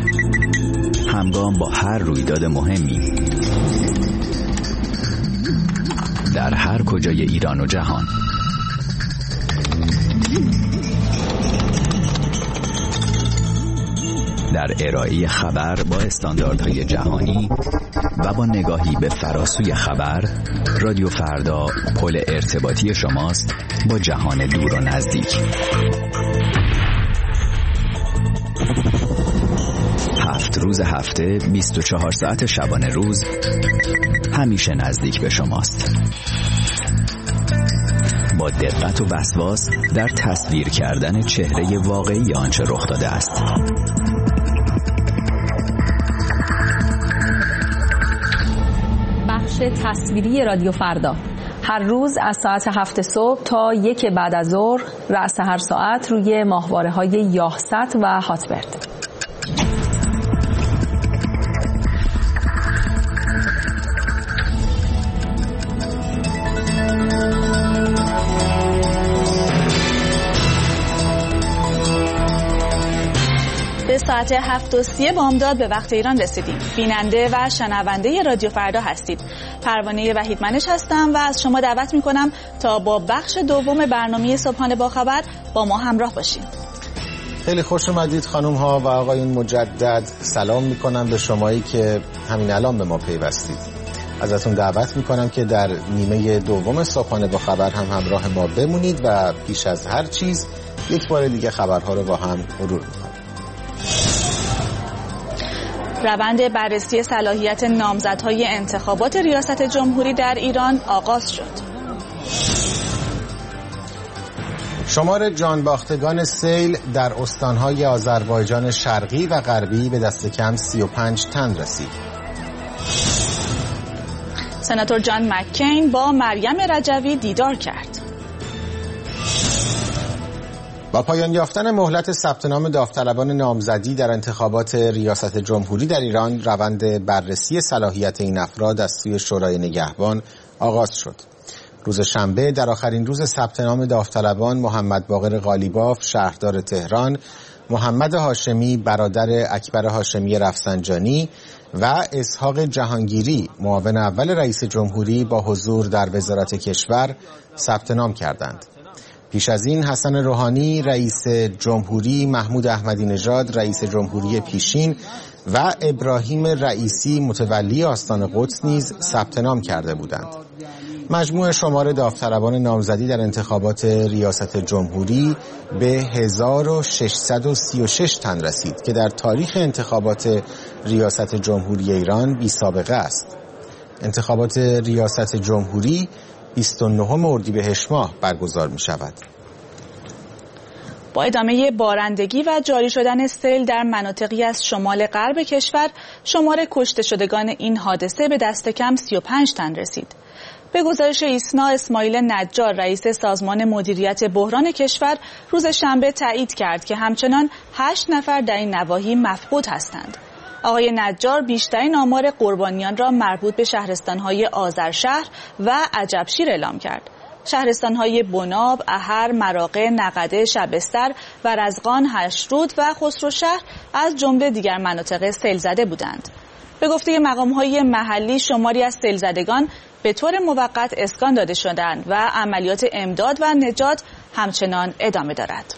همگام با هر رویداد مهمی در هر کجای ایران و جهان، در ارائه خبر با استانداردهای جهانی و با نگاهی به فراسوی خبر، رادیو فردا پل ارتباطی شماست با جهان دور و نزدیک. 7 روز هفته 24 ساعت شبانه روز همیشه نزدیک به شماست. با دقت و وسواس در تصویر کردن چهره واقعی آنچه رخ داده است. تصویری رادیو فردا. هر روز از ساعت 7 صبح تا 1 بعد از ظهر رأس هر ساعت روی ماهواره‌های یاهست و هاتبرد. به ساعت 7:30 بامداد به وقت ایران رسیدیم. بیننده و شنونده رادیو فردا هستید. پروانه وحیدمنش هستم و از شما دعوت میکنم تا با بخش دوم برنامه صبحانه با خبر با ما همراه باشید. خیلی خوش اومدید خانم ها و آقایون. مجدد سلام میکنم به شمایی که همین الان به ما پیوستید. ازتون دعوت میکنم که در نیمه دوم صبحانه با خبر هم همراه ما بمونید و پیش از هر چیز یک بار دیگه خبرها رو با هم مرور میکنیم. روند بررسی صلاحیت نامزدهای انتخابات ریاست جمهوری در ایران آغاز شد. شمار جانباختگان سیل در استانهای آذربایجان شرقی و غربی به دست کم 35 تن رسید. سناتور جان مککین با مریم رجوی دیدار کرد. با پایان یافتن مهلت ثبت نام داوطلبان نامزدی در انتخابات ریاست جمهوری در ایران، روند بررسی صلاحیت این افراد از سوی شورای نگهبان آغاز شد. روز شنبه در آخرین روز ثبت نام داوطلبان، محمد باقر قالیباف شهردار تهران، محمد هاشمی برادر اکبر هاشمی رفسنجانی و اسحاق جهانگیری معاون اول رئیس جمهوری با حضور در وزارت کشور ثبت نام کردند. پیش از این حسن روحانی رئیس جمهوری، محمود احمدی نژاد رئیس جمهوری پیشین و ابراهیم رئیسی متولی آستان قدس نیز ثبت نام کرده بودند. مجموع شمار داوطلبان نامزدی در انتخابات ریاست جمهوری به 1636 تن رسید که در تاریخ انتخابات ریاست جمهوری ایران بی سابقه است. انتخابات ریاست جمهوری 29 اردیبهشت ماه برگزار می شود. با ادامه بارندگی و جاری شدن سیل در مناطقی از شمال غرب کشور، شمار کشته شدگان این حادثه به دست کم 35 تن رسید. به گزارش ایسنا، اسماعیل نجار رئیس سازمان مدیریت بحران کشور روز شنبه تایید کرد که همچنان 8 نفر در این نواحی مفقود هستند. آقای نجار بیشترین آمار قربانیان را مربوط به شهرستان‌های آذرشهر و عجبشیر اعلام کرد. شهرستان‌های بناب، احر، مراغه، نقده، شبستر و رزقان، هشرود و خسروشهر از جمله دیگر مناطق سیل زده بودند. به گفته مقام‌های محلی، شماری از سیل زدگان به طور موقت اسکان داده شدند و عملیات امداد و نجات همچنان ادامه دارد.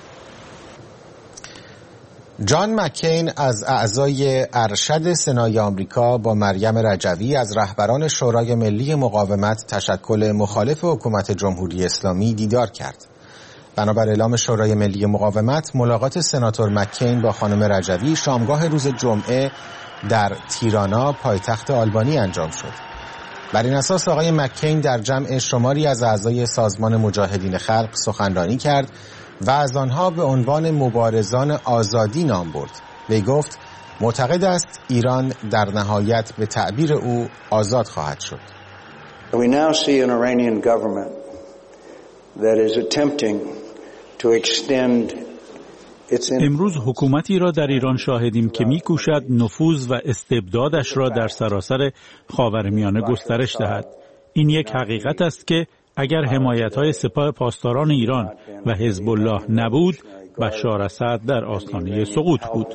جان مککین از اعضای ارشد سنای آمریکا با مریم رجوی از رهبران شورای ملی مقاومت تشکل مخالف حکومت جمهوری اسلامی دیدار کرد. بنابر اعلام شورای ملی مقاومت، ملاقات سناتور مککین با خانم رجوی شامگاه روز جمعه در تیرانا، پایتخت آلبانی انجام شد. بر این اساس آقای مککین در جمع شماری از اعضای سازمان مجاهدین خلق سخنرانی کرد و از آنها به عنوان مبارزان آزادی نام برد. وی گفت معتقد است ایران در نهایت به تعبیر او آزاد خواهد شد. We now see an Iranian government that is attempting to extend its امروز حکومتی را در ایران شاهدیم که می‌کوشد نفوذ و استبدادش را در سراسر خاورمیانه گسترش دهد. این یک حقیقت است که اگر حمایت‌های سپاه پاسداران ایران و حزب الله نبود، بشار اسد در آستانه سقوط بود.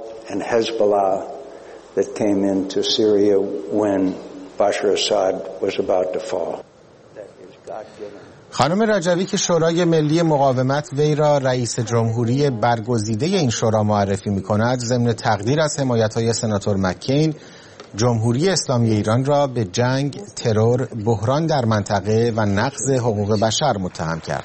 خانم رجوی که شورای ملی مقاومت وی را رئیس جمهوری برگزیده این شورا معرفی می‌کند، ضمن تقدیر از حمایت‌های سناتور مککین، جمهوری اسلامی ایران را به جنگ، ترور، بحران در منطقه و نقض حقوق بشر متهم کرد.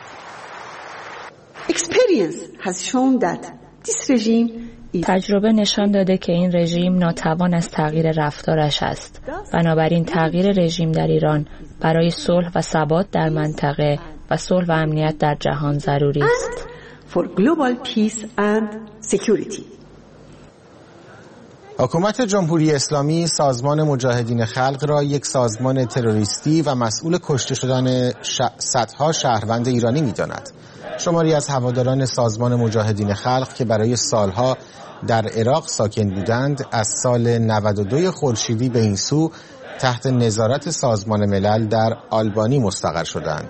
تجربه نشان داده که این رژیم ناتوان از تغییر رفتارش است. بنابراین تغییر رژیم در ایران برای صلح و ثبات در منطقه و صلح و امنیت در جهان ضروری است. حکومت جمهوری اسلامی سازمان مجاهدین خلق را یک سازمان تروریستی و مسئول کشته شدن صدها شهروند ایرانی می‌داند. شماری از هواداران سازمان مجاهدین خلق که برای سالها در عراق ساکن بودند، از سال 92 خورشیدی به این سو تحت نظارت سازمان ملل در آلبانی مستقر شدند.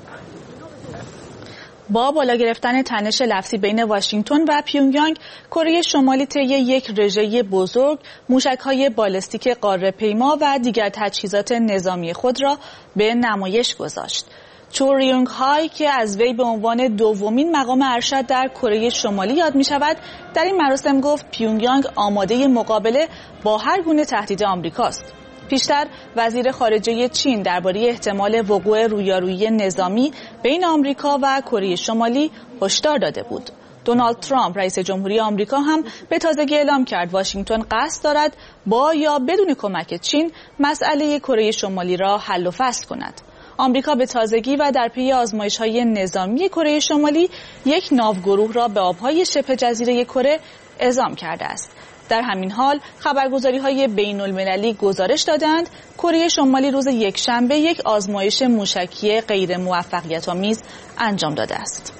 با بالا گرفتن تنش لفظی بین واشنگتن و پیونگیانگ، کره شمالی طی یک رژه بزرگ موشک‌های بالستیک قاره‌پیما و دیگر تجهیزات نظامی خود را به نمایش گذاشت. چو ریونگ های که از وی به عنوان دومین مقام ارشد در کره شمالی یاد می شود، در این مراسم گفت پیونگیانگ آماده مقابله با هر گونه تهدید آمریکاست. پیشتر وزیر خارجه چین درباره احتمال وقوع رویارویی نظامی بین آمریکا و کره شمالی هشدار داده بود. دونالد ترامپ رئیس جمهوری آمریکا هم به تازگی اعلام کرد واشنگتن قصد دارد با یا بدون کمک چین مسئله کره شمالی را حل و فصل کند. آمریکا به تازگی و در پی آزمایش‌های نظامی کره شمالی یک ناوگروه را به آب‌های شبه جزیره کره اعزام کرده است. در همین حال خبرگزاری‌های بین‌المللی گزارش دادند کره شمالی روز یکشنبه یک آزمایش موشکی غیر موفقیت‌آمیز انجام داده است.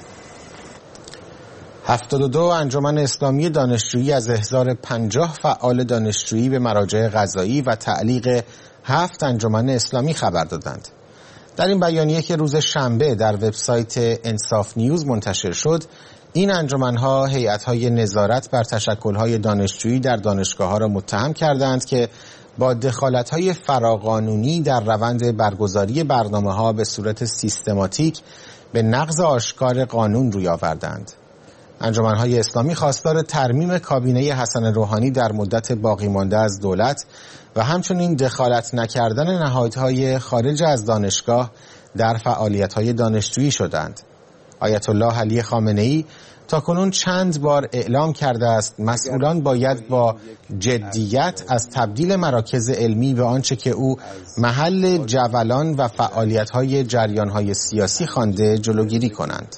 72 انجمن اسلامی دانشجویی از احضار 50 فعال دانشجویی به مراجع قضایی و تعلیق 7 انجمن اسلامی خبر دادند. در این بیانیه که روز شنبه در وبسایت انصاف نیوز منتشر شد، این انجمن‌ها هیئت‌های نظارت بر تشکل‌های دانشجویی در دانشگاه‌ها را متهم کردند که با دخالت‌های فراقانونی در روند برگزاری برنامه‌ها به صورت سیستماتیک به نقض آشکار قانون روی آوردند. انجمن‌های اسلامی خواستار ترمیم کابینه حسن روحانی در مدت باقی مانده از دولت و همچنین دخالت نکردن نهادهای خارج از دانشگاه در فعالیت‌های دانشجویی شدند. آیت الله علی خامنه‌ای تاکنون چند بار اعلام کرده است مسئولان باید با جدیت از تبدیل مراکز علمی به آنچه که او محل جولان و فعالیت‌های جریان‌های سیاسی خوانده جلوگیری کنند.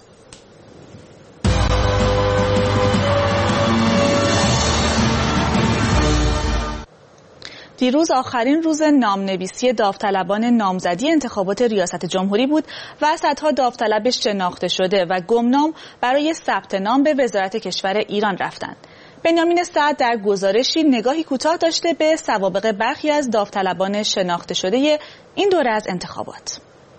دیروز آخرین روز نامنویسی داوطلبان نامزدی انتخابات ریاست جمهوری بود و صدها داوطلب شناخته شده و گمنام برای ثبت نام به وزارت کشور ایران رفتند. بنیامین سعد در گزارشی نگاهی کوتاه داشته به سوابق برخی از داوطلبان شناخته شده این دوره از انتخابات.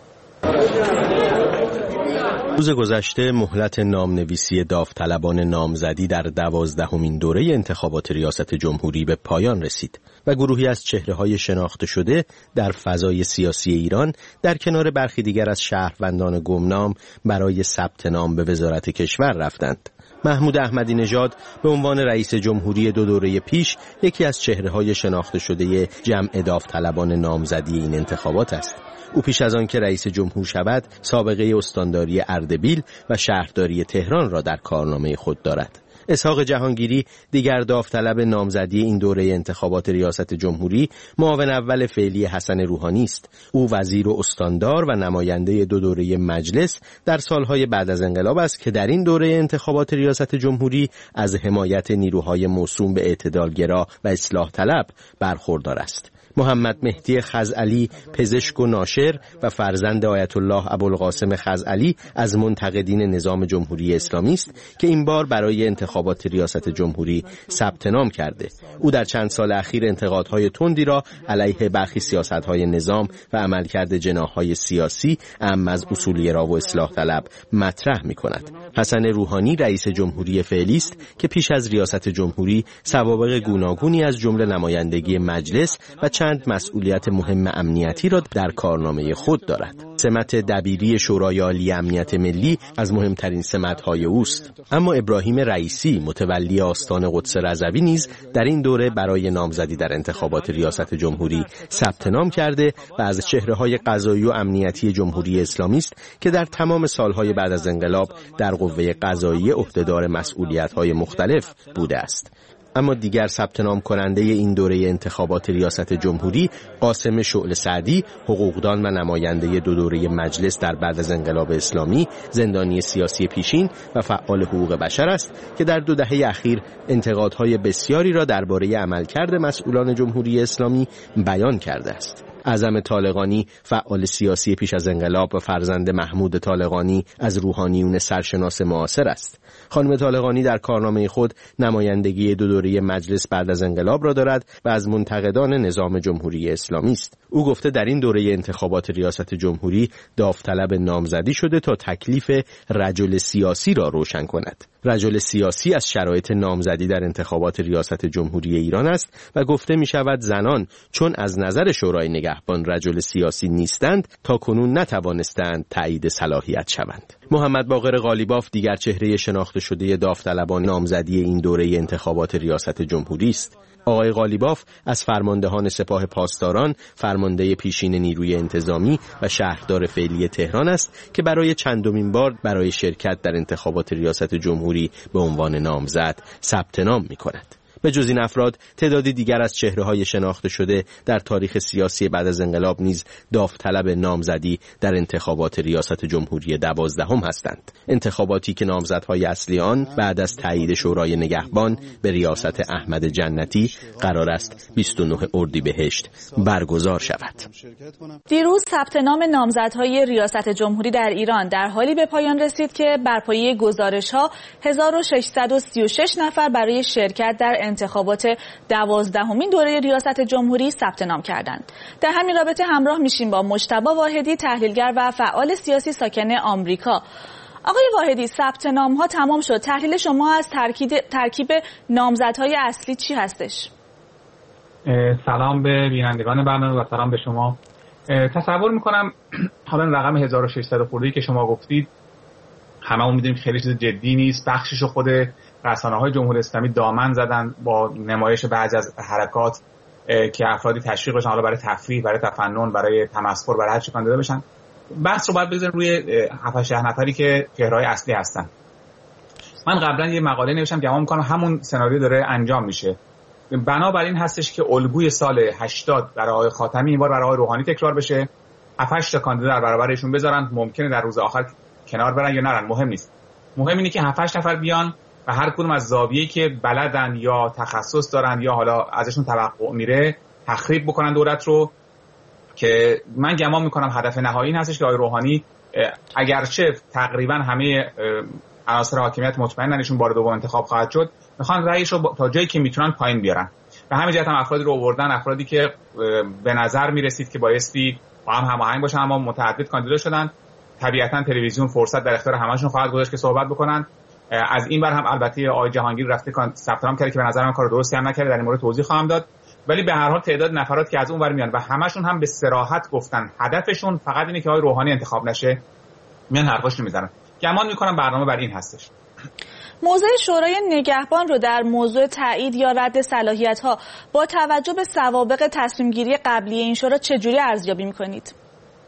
روز گذشته مهلت نامنویسی داوطلبان نامزدی در 12مین دوره انتخابات ریاست جمهوری به پایان رسید و گروهی از چهره‌های شناخته شده در فضای سیاسی ایران در کنار برخی دیگر از شهروندان گمنام برای ثبت نام به وزارت کشور رفتند. محمود احمدی نژاد به عنوان رئیس جمهوری 2 دوره پیش یکی از چهره‌های شناخته شده جمع داوطلبان نامزدی این انتخابات است. او پیش از آن که رئیس جمهور شود سابقه استانداری اردبیل و شهرداری تهران را در کارنامه خود دارد. اسحاق جهانگیری دیگر داوطلب نامزدی این دوره انتخابات ریاست جمهوری معاون اول فعلی حسن روحانی است. او وزیر و استاندار و نماینده 2 دوره مجلس در سالهای بعد از انقلاب است که در این دوره انتخابات ریاست جمهوری از حمایت نیروهای موسوم به اعتدالگرا و اصلاح طلب برخوردار است. محمد مهدی خزعلی پزشک و ناشر و فرزند آیت الله ابوالقاسم خزعلی از منتقدین نظام جمهوری اسلامی است که این بار برای انتخابات ریاست جمهوری ثبت نام کرده. او در چند سال اخیر انتقادهای تندی را علیه برخی سیاست‌های نظام و عملکرد جناح‌های سیاسی اعم از اصولگرا و اصلاح طلب مطرح می‌کند. حسن روحانی رئیس جمهوری فعلی است که پیش از ریاست جمهوری سوابق گوناگونی از جمله نمایندگی مجلس و چند مسئولیت مهم امنیتی را در کارنامه خود دارد. سمت دبیری شورای عالی امنیت ملی از مهمترین سمت‌های اوست. اما ابراهیم رئیسی متولی آستان قدس رضوی نیز در این دوره برای نامزدی در انتخابات ریاست جمهوری ثبت نام کرده و از چهره‌های قضایی و امنیتی جمهوری اسلامی است که در تمام سالهای بعد از انقلاب در قوه قضاییه عهدهدار مسئولیت‌های مختلف بوده است. اما دیگر ثبت نام کننده این دوره انتخابات ریاست جمهوری قاسم شعله سعدی، حقوقدان و نماینده دو دوره مجلس در بعد از انقلاب اسلامی، زندانی سیاسی پیشین و فعال حقوق بشر است که در 2 دهه اخیر انتقادهای بسیاری را درباره عملکرد مسئولان جمهوری اسلامی بیان کرده است. اعظم طالقانی، فعال سیاسی پیش از انقلاب و فرزند محمود طالقانی از روحانیون سرشناس معاصر است. خانم طالقانی در کارنامه خود نمایندگی 2 دوره مجلس بعد از انقلاب را دارد و از منتقدان نظام جمهوری اسلامی است. او گفته در این دوره انتخابات ریاست جمهوری داوطلب نامزدی شده تا تکلیف رجل سیاسی را روشن کند. رجل سیاسی از شرایط نامزدی در انتخابات ریاست جمهوری ایران است و گفته می شود زنان چون از نظر شورای نگهبان رجل سیاسی نیستند تا کنون نتوانستند تایید صلاحیت شوند. محمد باقر قالیباف دیگر چهره شناخته شده داوطلبان نامزدی این دوره انتخابات ریاست جمهوری است. آقای قالیباف از فرماندهان سپاه پاسداران، فرمانده پیشین نیروی انتظامی و شهردار فعلی تهران است که برای چندمین بار برای شرکت در انتخابات ریاست جمهوری به عنوان نامزد ثبت نام می‌کند. به جز این افراد تعدادی دیگر از چهره‌های شناخته شده در تاریخ سیاسی بعد از انقلاب نیز داوطلب نامزدی در انتخابات ریاست جمهوری 12 هستند. انتخاباتی که نامزدهای اصلی آن بعد از تایید شورای نگهبان به ریاست احمد جنتی قرار است 29 اردیبهشت برگزار شود. دیروز ثبت نام نامزدهای ریاست جمهوری در ایران در حالی به پایان رسید که بر پایه گزارش‌ها 1636 نفر برای شرکت در انتخابات 12مین دوره ریاست جمهوری ثبت نام کردند. در همین رابطه همراه میشیم با مجتبی واحدی، تحلیلگر و فعال سیاسی ساکن آمریکا. آقای واحدی، ثبت نام ها تمام شد. تحلیل شما از ترکیب نامزدهای اصلی چی هستش؟ سلام به بینندگان برنامه و سلام به شما. تصور میکنم حالا رقم 1600 خورده‌ای که شما گفتید هممون میدونیم خیلی چیز جدی نیست. بخشش خود رسانه‌های جمهوری اسلامی دامن زدن با نمایش بعضی از حرکات که افرادی تشویق بشن، حالا برای تفریح، برای تفنن، برای تمسخر، برای هر چی کاندیدا بشن. بحث رو باید بذاریم روی 7-8 نفری که چهره‌های اصلی هستن. من قبلا یه مقاله نوشتم گمان می‌کنم همون سناریو داره انجام میشه. بنابراین هستش که الگوی سال 80 برای آقای خاتمی این بار برای آقای روحانی تکرار بشه. 7-8 تا کاندیدا در برابر ایشون بذارن، ممکنه در روز آخر کنار برن یا نرن، مهم نیست. مهم اینه که 7-8 نفر بیان و هر کدوم از زاویه‌ای که بلدن یا تخصص دارن یا حالا ازشون توقع میره تخریب بکنن دولت رو، که من گمان میکنم هدف نهایی این هستش که آقای روحانی اگرچه تقریبا همه عناصر حاکمیت مطمئنن ایشون بار دوم انتخاب خواهد شد، میخوان رأیش رو تا جایی که میتونن پایین بیارن. به همین جهت هم افرادی رو آوردن، افرادی که به نظر میرسید که بایستی با هم هماهنگ باشن اما متعدد کاندیدا شدن. طبیعتا تلویزیون فرصت در اختیار همه‌شون خواهد گذاشت که صحبت بکنن. از این بر هم البته آقای جهانگیر رفته ثبت نام کرده که به نظر من کار درستی هم نکرده، در این مورد توضیح خواهم داد. ولی به هر حال تعداد نفرات که از اون ور میان و همشون هم به صراحت گفتن هدفشون فقط اینه که آقای روحانی انتخاب نشه، میان حرفاشو میزنن. گمان میکنم برنامه بر این هستش. موضع شورای نگهبان رو در موضوع تایید یا رد صلاحیت‌ها با توجه به سوابق تصمیم گیری قبلی این شورا چجوری ارزیابی میکنید؟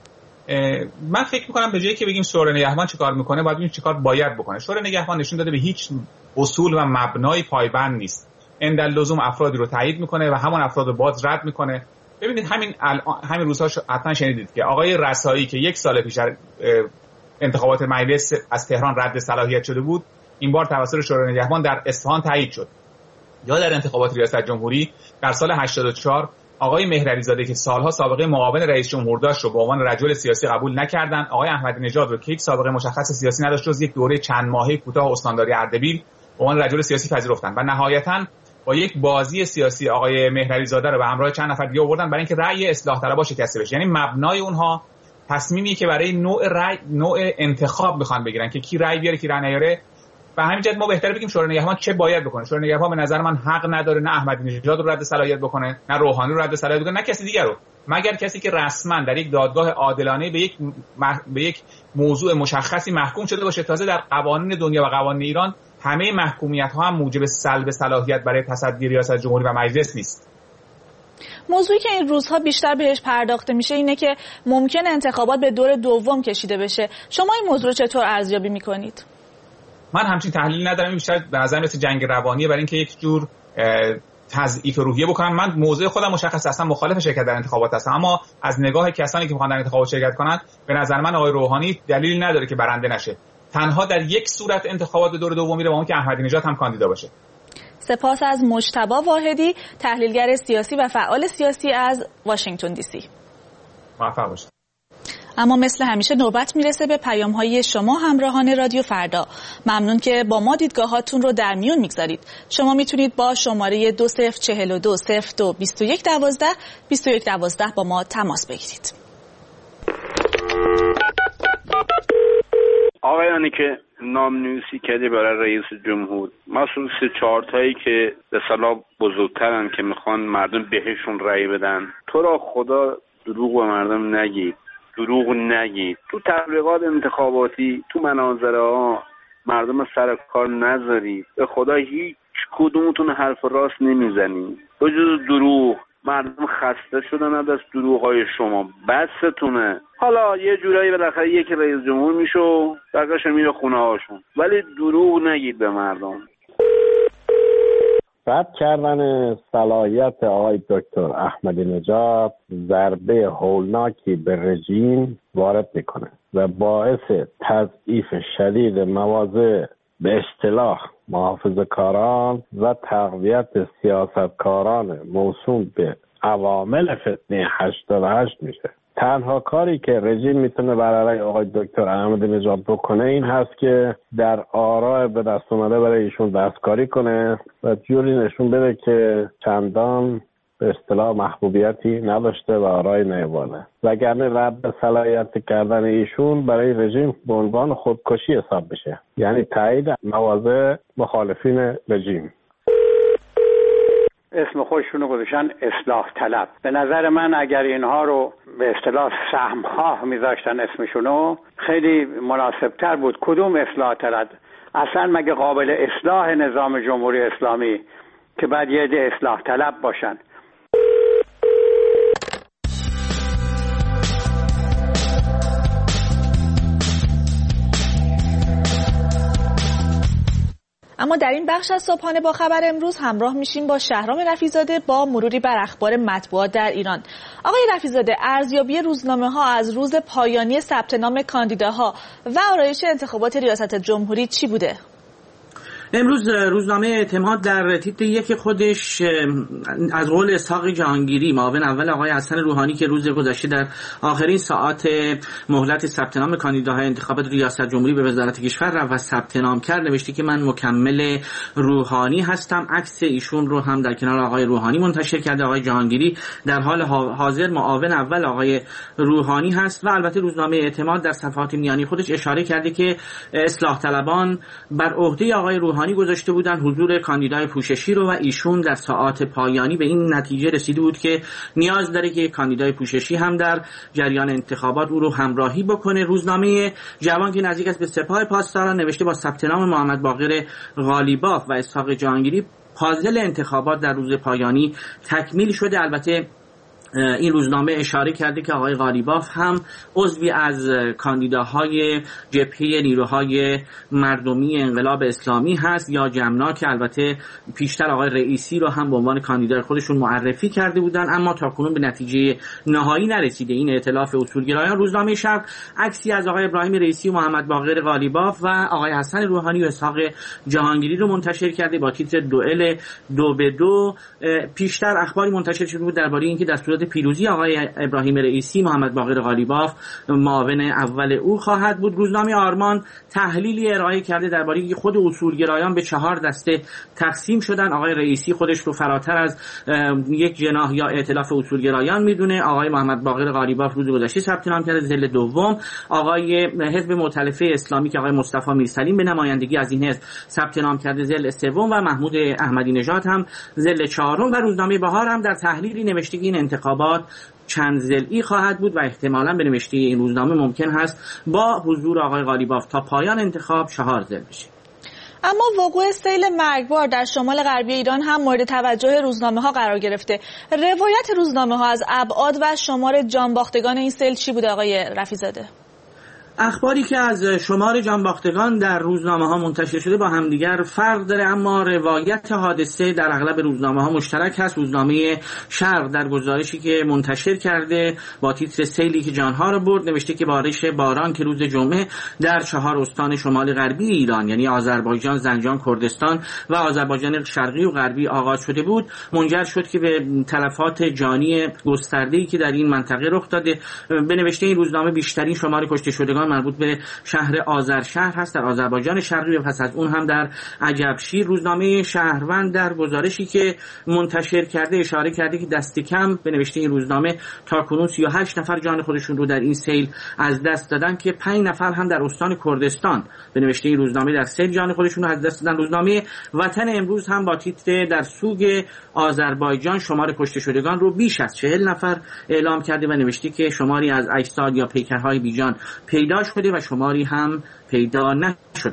من فکر میکنم به جایی که بگیم شورای نگهبان چیکار میکنه باید ببینیم چیکار باید بکنه. شورای نگهبان نشون داده به هیچ اصول و مبنای پایبند نیست. اندلزوم افرادی رو تایید میکنه و همون افراد رو باز رد میکنه. ببینید همین روزها حتما شنیدید که آقای رسایی که 1 سال پیش انتخابات مجلس از تهران رد صلاحیت شده بود، این بار توسط شورای نگهبان در اصفهان تایید شد. یا در انتخابات ریاست جمهوری در سال 84 آقای مهرعلیزاده که سالها سابقه معاون رئیس جمهور داشت رو به عنوان رجل سیاسی قبول نکردن. آقای احمدی نژاد رو که هیچ سابقه مشخص سیاسی نداشت جز یک دوره چند ماهه کوتاه استانداری اردبیل به عنوان رجل سیاسی پذیرفتن و نهایتاً با یک بازی سیاسی آقای مهرعلیزاده رو به همراه چند نفر دیگه آوردن برای اینکه رأی اصلاح طلبها شکسته بشه. یعنی مبنای اونها تصمیمی که برای نوع انتخاب میخوان بگیرن که کی رأی بیاره کی رأی نیاره. به همین جهت ما بهتره بگیم شورای نگهبان چه باید بکنه. شورای نگهبان به نظر من حق نداره نه احمدی نژاد رو رد صلاحیت بکنه، نه روحانی رو رد صلاحیت بکنه، نه کسی دیگر رو، مگر کسی که رسما در یک دادگاه عادلانه به یک موضوع مشخصی محکوم شده باشه. تازه در قوانین دنیا و قوانین ایران همه محکومیت ها هم موجب سلب صلاحیت برای تصدی ریاست جمهوری و مجلس نیست. موضوعی که این روزها بیشتر بهش پرداخته میشه اینه که ممکن انتخابات به دور دوم کشیده بشه. شما این موضوع رو چطور ارزیابی میکنید؟ من همچین تحلیلی ندارم. این بیشتر به نظر مثل جنگ روانیه برای اینکه یک جور تضعیف روحیه بکنن. من موضوع خودم مشخص هستم، مخالف شرکت در انتخابات هستم، اما از نگاه کسانی که میخوان در انتخابات شرکت کنند به نظر من آقای روحانی دلیل نداره که برنده نشه. تنها در یک صورت انتخابات دور دوم میره، با اون که احمدی نژاد هم کاندیدا باشه. سپاس از مجتبی واحدی، تحلیلگر سیاسی و فعال سیاسی از واشنگتن دی سی. موفق باشید. اما مثل همیشه نوبت میرسه به پیام‌های شما همراهان رادیو فردا. ممنون که با ما دیدگاهاتون رو در میون میگذارید. شما میتونید با شماره 2042022112 با ما تماس بگیرید. آقایانی که نامنویسی کردی برای رئیس جمهور، مخصوص 4 تایی که به اصطلاح بزرگترن که میخوان مردم بهشون رأی بدن، تو را خدا دروغ به مردم نگید، دروغ نگید. تو تبلیغات انتخاباتی، تو مناظره ها مردم سر کار نذارید. به خدا هیچ کدومتون حرف راست نمیزنید به جز دروغ. مردم خسته شدن از دروغ‌های شما، بستونه. حالا یه جورایی بالاخره یکی رئیس جمهور میشه و بقیه‌اش میره خونه هاشون، ولی دروغ نگید به مردم. رد کردن صلاحیت آقای دکتر احمدی نژاد ضربه هولناکی به رژیم وارد میکنه و باعث تضعیف شدید مواضع به اصطلاح محافظه‌کاران و تقویت سیاستکاران موسوم به عوامل فتنه 88 میشه. تنها کاری که رژیم میتونه برای آقای دکتر احمدی نژاد بکنه این هست که در آراء به دست اومده برای ایشون دستکاری کنه و جوری نشون بده که چندان به اصطلاح محبوبیتی نداشته و آرای نیواله، وگرنه رد صلاحیت کردن ایشون برای رژیم به عنوان خودکشی حساب بشه، یعنی تایید مواضع مخالفین رژیم. اسم خودشونو گذاشتن اصلاح طلب. به نظر من اگر اینها رو به اصطلاح سهمخواه میذاشتن اسمشونو، خیلی مناسبتر بود. کدوم اصلاح طلب؟ اصلا مگه قابل اصلاح نظام جمهوری اسلامی که بعد یه عده اصلاح طلب باشن؟ اما در این بخش از صبحانه با خبر امروز همراه میشیم با شهرام رفیع‌زاده با مروری بر اخبار مطبوعات در ایران. آقای رفیع‌زاده، ارزیابی روزنامه ها از روز پایانی ثبت نام کاندیداها و آرایش انتخابات ریاست جمهوری چی بوده؟ امروز روزنامه اعتماد در تیتر یک خودش از قول اسحاق جهانگیری، معاون اول آقای حسن روحانی که روز گذشته در آخرین ساعات مهلت ثبت نام کاندیداهای انتخابات ریاست جمهوری به وزارت کشور رفت و ثبت نام کرد، نوشته که من مکمل روحانی هستم. عکس ایشون رو هم در کنار آقای روحانی منتشر کرده. آقای جهانگیری در حال حاضر معاون اول آقای روحانی هست و البته روزنامه اعتماد در صفحات میانی خودش اشاره کرده که اصلاح طلبان بر عهده آقای روحانی گذاشته بودن حضور کاندیدای پوششی رو و ایشون در ساعات پایانی به این نتیجه رسیده بود که نیاز داره که کاندیدای پوششی هم در جریان انتخابات او رو همراهی بکنه. روزنامه جوان که نزدیک است به سپاه پاسداران نوشته با ثبت نام محمد باقر غالیباف و اسحاق جهانگیری پازل انتخابات در روز پایانی تکمیل شده. البته این روزنامه اشاره کرده که آقای غالیباف هم عضوی از کاندیداهای جبهه نیروهای مردمی انقلاب اسلامی هست یا جمنا که البته پیشتر آقای رئیسی رو هم به عنوان کاندیدای خودشون معرفی کرده بودن، اما تاکنون به نتیجه نهایی نرسیده این ائتلاف اصولگرایان. روزنامه شرق عکسی از آقای ابراهیم رئیسی و محمد باقر غالیباف و آقای حسن روحانی و اسحاق جهانگیری رو منتشر کرده با تیتر دوئل 2-2. پیشتر اخباری منتشر شده بود درباره اینکه در صورت پیروزی آقای ابراهیم رئیسی محمد باقر غالیباف معاون اول او خواهد بود. روزنامه آرمان تحلیلی ارائه کرده درباره اینکه خود اصولگرایان به 4 دسته تقسیم شدن. آقای رئیسی خودش رو فراتر از یک جناح یا ائتلاف اصولگرایان میدونه. آقای محمد باقر غالیباف روز گذشته ثبت نام کرده ذیل دوم. آقای حزب مؤتلفه اسلامی که آقای مصطفی میرسلیم به نمایندگی از این حزب ثبت نام کرده ذیل سوم و محمود احمدی نژاد هم ذیل چهارم. و روزنامه بهار هم در تحلیلی نوشته که این انتخابات چند ضلعی خواهد بود و احتمالاً به نوشته این روزنامه ممکن هست با حضور آقای غالیباف تا پایان انتخاب 4 ضلع بشه. اما وقوع سیل مرگبار در شمال غربی ایران هم مورد توجه روزنامه ها قرار گرفته. روایت روزنامه ها از ابعاد و شمار جانباختگان این سیل چی بوده آقای رفیع‌زاده؟ اخباری که از شمار جانباختگان در روزنامه‌ها منتشر شده با همدیگر فرق داره، اما روایت حادثه در اغلب روزنامه‌ها مشترک هست. روزنامه شرق در گزارشی که منتشر کرده با تیتر سیلی که جانها را برد نوشته که بارش باران که روز جمعه در 4 استان شمال غربی ایران یعنی آذربایجان، زنجان، کردستان و آذربایجان شرقی و غربی آغاز شده بود منجر شد که به تلفات جانی گسترده‌ای که در این منطقه رخ داده. به نوشته این روزنامه بیشترین شمار کشته شدگان مربوط به شهر آذرشهر هست در آذربایجان شرقی و پس از اون هم در عجبشیر. روزنامه شهروند در گزارشی که منتشر کرده اشاره کرده که دست کم به نوشته این روزنامه تاکنون 38 نفر جان خودشون رو در این سیل از دست دادن که 5 نفر هم در استان کردستان به نوشته این روزنامه در سیل جان خودشون رو از دست دادن. روزنامه وطن امروز هم با تیتر در سوگ آذربایجان شمار کشته شدگان رو بیش از 40 نفر اعلام کرده و نوشته که شماری از اجساد یا پیکرهای بیجان پیدا شده و شماری هم پیدا نشد.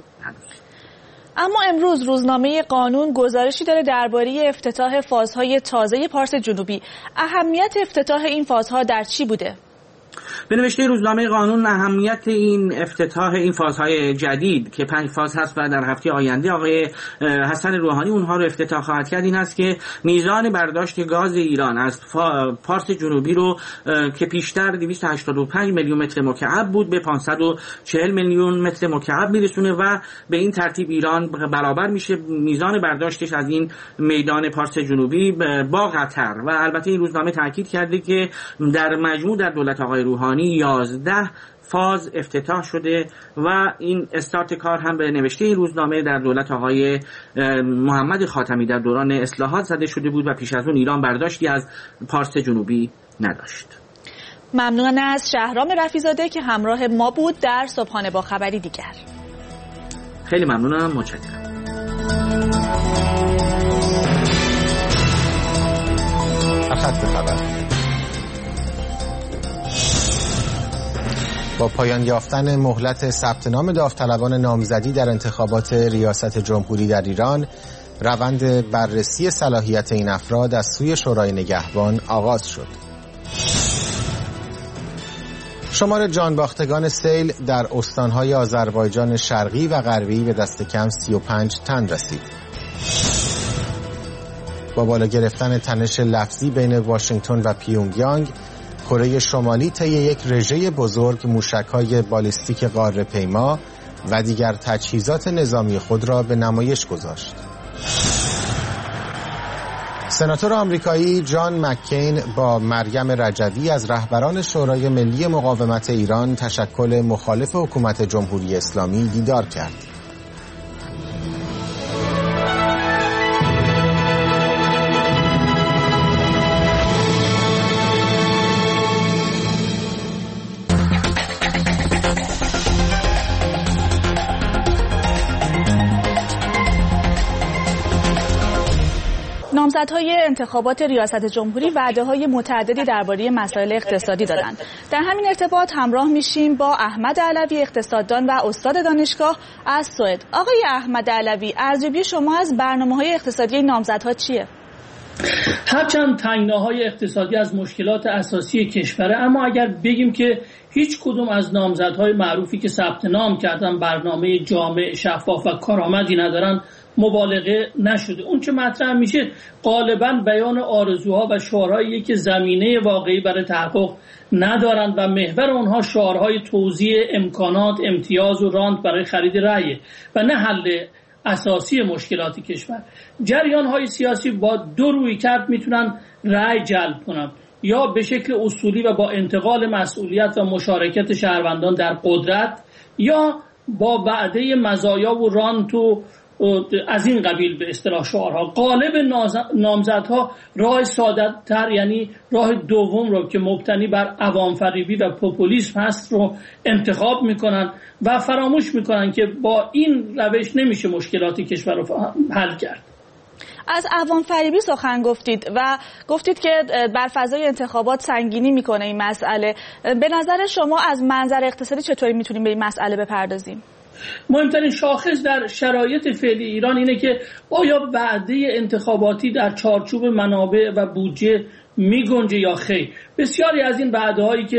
اما امروز روزنامه قانون گزارشی داره درباره افتتاح فازهای تازه پارس جنوبی. اهمیت افتتاح این فازها در چی بوده؟ به نوشته روزنامه قانون اهمیت این افتتاح این فازهای جدید که 5 فاز هست و در هفته آینده آقای حسن روحانی اونها رو افتتاح خواهد کرد این هست که میزان برداشت گاز ایران از پارس جنوبی رو که پیشتر 285 میلیون متر مکعب بود به 540 میلیون متر مکعب میرسونه و به این ترتیب ایران برابر میشه میزان برداشتش از این میدان پارس جنوبی با قطر. و البته این روزنامه تاکید کرده که در مجموع در دولت آقای روحانی 11 فاز افتتاح شده و این استارت کار هم به نوشته این روزنامه در دولت آقای محمد خاتمی در دوران اصلاحات زده شده بود و پیش از اون ایران برداشتی از پارس جنوبی نداشت. ممنون از شهرام رفیزاده که همراه ما بود در صبحانه با خبری دیگر. خیلی ممنونم، متشکرم. خط خبر. با پایان یافتن مهلت ثبت نام داوطلبان نامزدی در انتخابات ریاست جمهوری در ایران، روند بررسی صلاحیت این افراد از سوی شورای نگهبان آغاز شد. شمار جانباختگان سیل در استانهای آذربایجان شرقی و غربی به دست کم 35 تن رسید. با بالا گرفتن تنش لفظی بین واشنگتن و پیونگیانگ، کره شمالی طی یک رژه بزرگ موشک‌های بالیستیک قاره‌پیما و دیگر تجهیزات نظامی خود را به نمایش گذاشت. سناتور آمریکایی جان مککین با مریم رجوی از رهبران شورای ملی مقاومت ایران تشکل مخالف حکومت جمهوری اسلامی دیدار کرد. نامزدهای انتخابات ریاست جمهوری وعده‌های متعددی درباره مسائل اقتصادی دادند. در همین ارتباط همراه میشیم با احمد علوی، اقتصاددان و استاد دانشگاه از سوئد. آقای احمد علوی، ارزیابی شما از برنامه‌های اقتصادی نامزدها چیه؟ هرچند تنگناهای اقتصادی از مشکلات اساسی کشوره، اما اگر بگیم که هیچ کدوم از نامزدهای معروفی که ثبت نام کردن برنامه جامع، شفاف و کارآمدی ندارن، مبالغه نشده. اون چه مطرح میشه غالباً بیان آرزوها و شعارهایی که زمینه واقعی برای تحقق ندارند و محور اونها شعارهای توزیع امکانات، امتیاز و رانت برای خرید رأی و نه حل اساسی مشکلات کشور. جریان‌های سیاسی با دو رویکرد میتونن رأی جلب کنن، یا به شکل اصولی و با انتقال مسئولیت و مشارکت شهروندان در قدرت، یا با وعده مزایا و رانت و از این قبیل به اصطلاح شعارها. غالب نامزدها راه ساده‌تر، یعنی راه دوم رو که مبتنی بر عوام‌فریبی و پوپولیسم هست رو انتخاب میکنن و فراموش میکنن که با این روش نمیشه مشکلات کشور رو حل کرد. از عوام‌فریبی سخن گفتید و گفتید که بر فضای انتخابات سنگینی میکنه این مسئله. به نظر شما از منظر اقتصادی چطوری میتونیم به این مسئله بپردازیم؟ مهمترین شاخص در شرایط فعلی ایران اینه که آیا وعده انتخاباتی در چارچوب منابع و بودجه میگنجه یا خیر. بسیاری از این وعده‌هایی که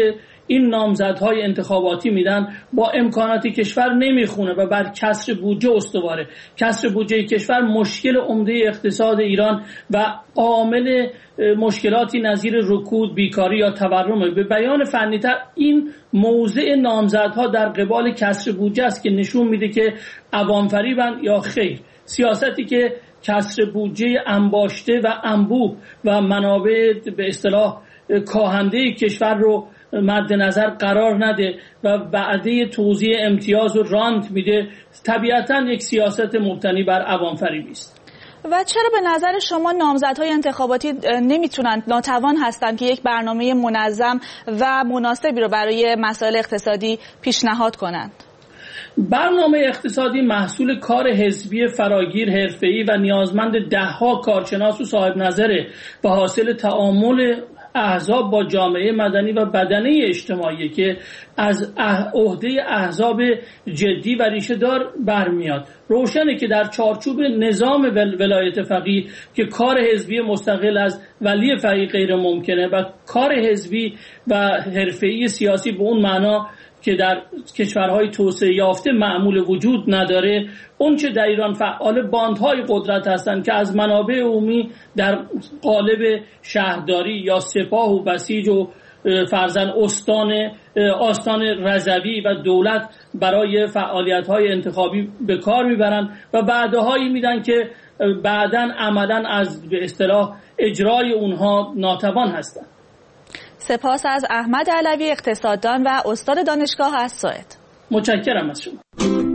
این نامزدهای انتخاباتی میدن با امکانات کشور نمیخونه و بر کسر بودجه استواره. کسر بودجه کشور مشکل عمده اقتصاد ایران و عامل مشکلاتی نظیر رکود، بیکاری یا تورمه. به بیان فنی‌تر این موضع نامزدها در قبال کسر بودجه است که نشون میده که عوام فریبن یا خیر. سیاستی که کسر بودجه انباشته و انبوه و منابع به اصطلاح کاهنده کشور رو مد نظر قرار نده و وعده توزیع امتیاز و رانت میده، طبیعتاً یک سیاست مبتنی بر عوام فریبی است. و چرا به نظر شما نامزدهای انتخاباتی نمیتونند، ناتوان هستند که یک برنامه منظم و مناسبی رو برای مسائل اقتصادی پیشنهاد کنند؟ برنامه اقتصادی محصول کار حزبی فراگیر، حرفه‌ای و نیازمند ده‌ها کارشناس و صاحب نظره و حاصل تعامل احزاب با جامعه مدنی و بدنه اجتماعی که از عهده احزاب جدی و ریشه دار برمیاد. روشنه که در چارچوب نظام ولایت فقیه که کار حزبی مستقل از ولی فقیه غیر ممکنه و کار حزبی و حرفه‌ای سیاسی به اون معنا که در کشورهای توسعه یافته معمول وجود نداره، اون چه در ایران فعال باندهای قدرت هستند که از منابع عمومی در قالب شهرداری یا سپاه و بسیج و فرزن آستان رضوی و دولت برای فعالیت‌های انتخابی به کار میبرن و وعده‌هایی میدن که بعداً عملاً از به اصطلاح اجرای اونها ناتوان هستند. سپاس از احمد علوی، اقتصاددان و استاد دانشگاه از سوئد. متشکرم از شما.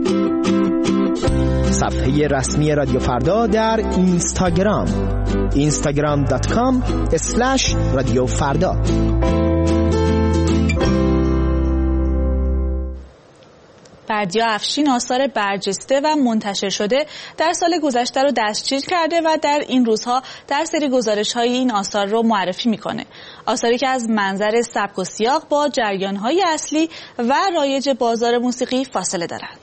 صفحه رسمی رادیو فردا در اینستاگرام instagram.com/رادیوفردا. بردیا افشین آثار برجسته و منتشر شده در سال گذشته رو دستگیر کرده و در این روزها در سری گزارش‌های این آثار رو معرفی می‌کنه. آثاری که از منظر سبک و سیاق با جریان‌های اصلی و رایج بازار موسیقی فاصله دارند.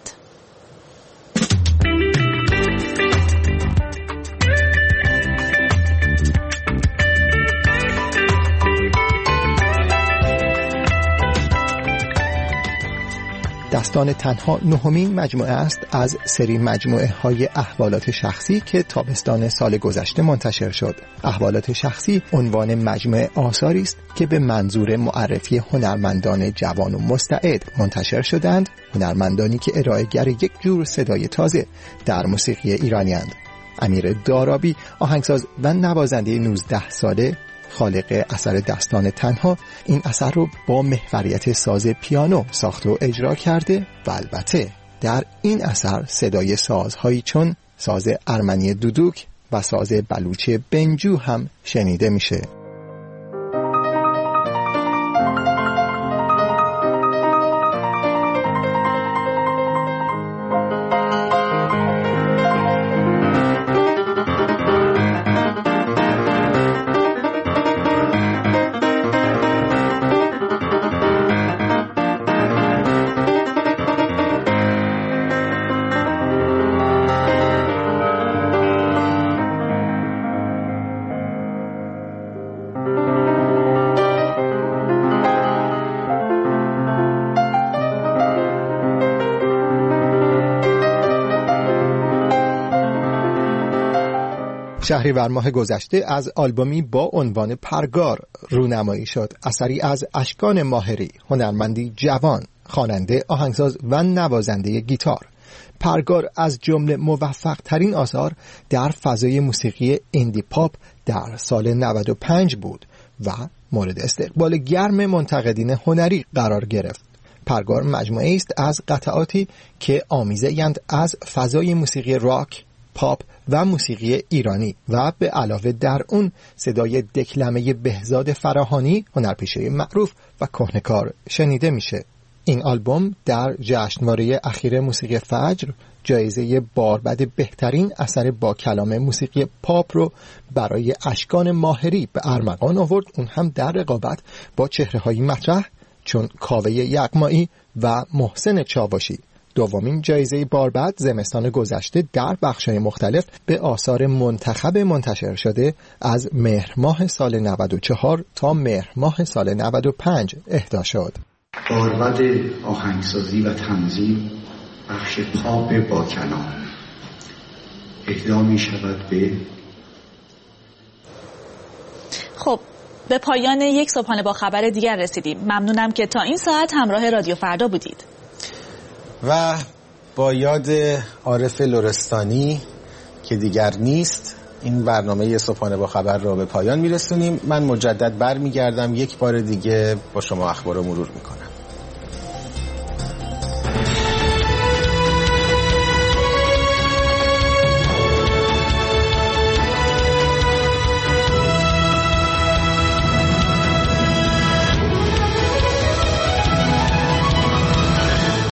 دستان تنها نهمین مجموعه است از سری مجموعه های احوالات شخصی که تابستان سال گذشته منتشر شد. احوالات شخصی عنوان مجموعه آثاری است که به منظور معرفی هنرمندان جوان و مستعد منتشر شدند، هنرمندانی که ارائه‌گر یک جور صدای تازه در موسیقی ایرانی‌اند. امیر دارابی، آهنگساز و نوازنده 19 ساله، خالق اثر دستان تنها، این اثر رو با محوریت ساز پیانو ساخت و اجرا کرده و البته در این اثر صدای سازهایی چون ساز ارمنی دودوک و ساز بلوچ بنجو هم شنیده میشه. شهریور ماه گذشته از آلبومی با عنوان پرگار رونمایی شد. اثری از اشکان ماهری، هنرمندی جوان، خواننده، آهنگساز و نوازنده گیتار. پرگار از جمله موفق ترین آثار در فضای موسیقی ایندی پاپ در سال 95 بود و مورد استقبال گرم منتقدین هنری قرار گرفت. پرگار مجموعه است از قطعاتی که آمیزه‌اند از فضای موسیقی راک، پاپ و موسیقی ایرانی و به علاوه در اون صدای دکلمه بهزاد فراهانی، هنرپیشه معروف و کهنه‌کار شنیده میشه. این آلبوم در جشنواره اخیر موسیقی فجر جایزه باربد بهترین اثر با کلام موسیقی پاپ رو برای اشکان ماهری به ارمغان آورد، اون هم در رقابت با چهره‌های مطرح چون کاوه یغمایی و محسن چاوشی. دومین جایزه باربد زمستان گذشته در بخش‌های مختلف به آثار منتخب منتشر شده از مهر ماه سال 94 تا مهر ماه سال 95 اهدا شد. کاربد آهنگسازی و تنظیم بخش پاپ با کلام اهدا می شود به خب به پایان یک صبحانه با خبر دیگر رسیدیم. ممنونم که تا این ساعت همراه رادیو فردا بودید. و با یاد عارف لرستانی که دیگر نیست این برنامه صبحانه با خبر را به پایان میرسونیم. من مجدد برمیگردم یک بار دیگه با شما اخبار رو مرور میکنم.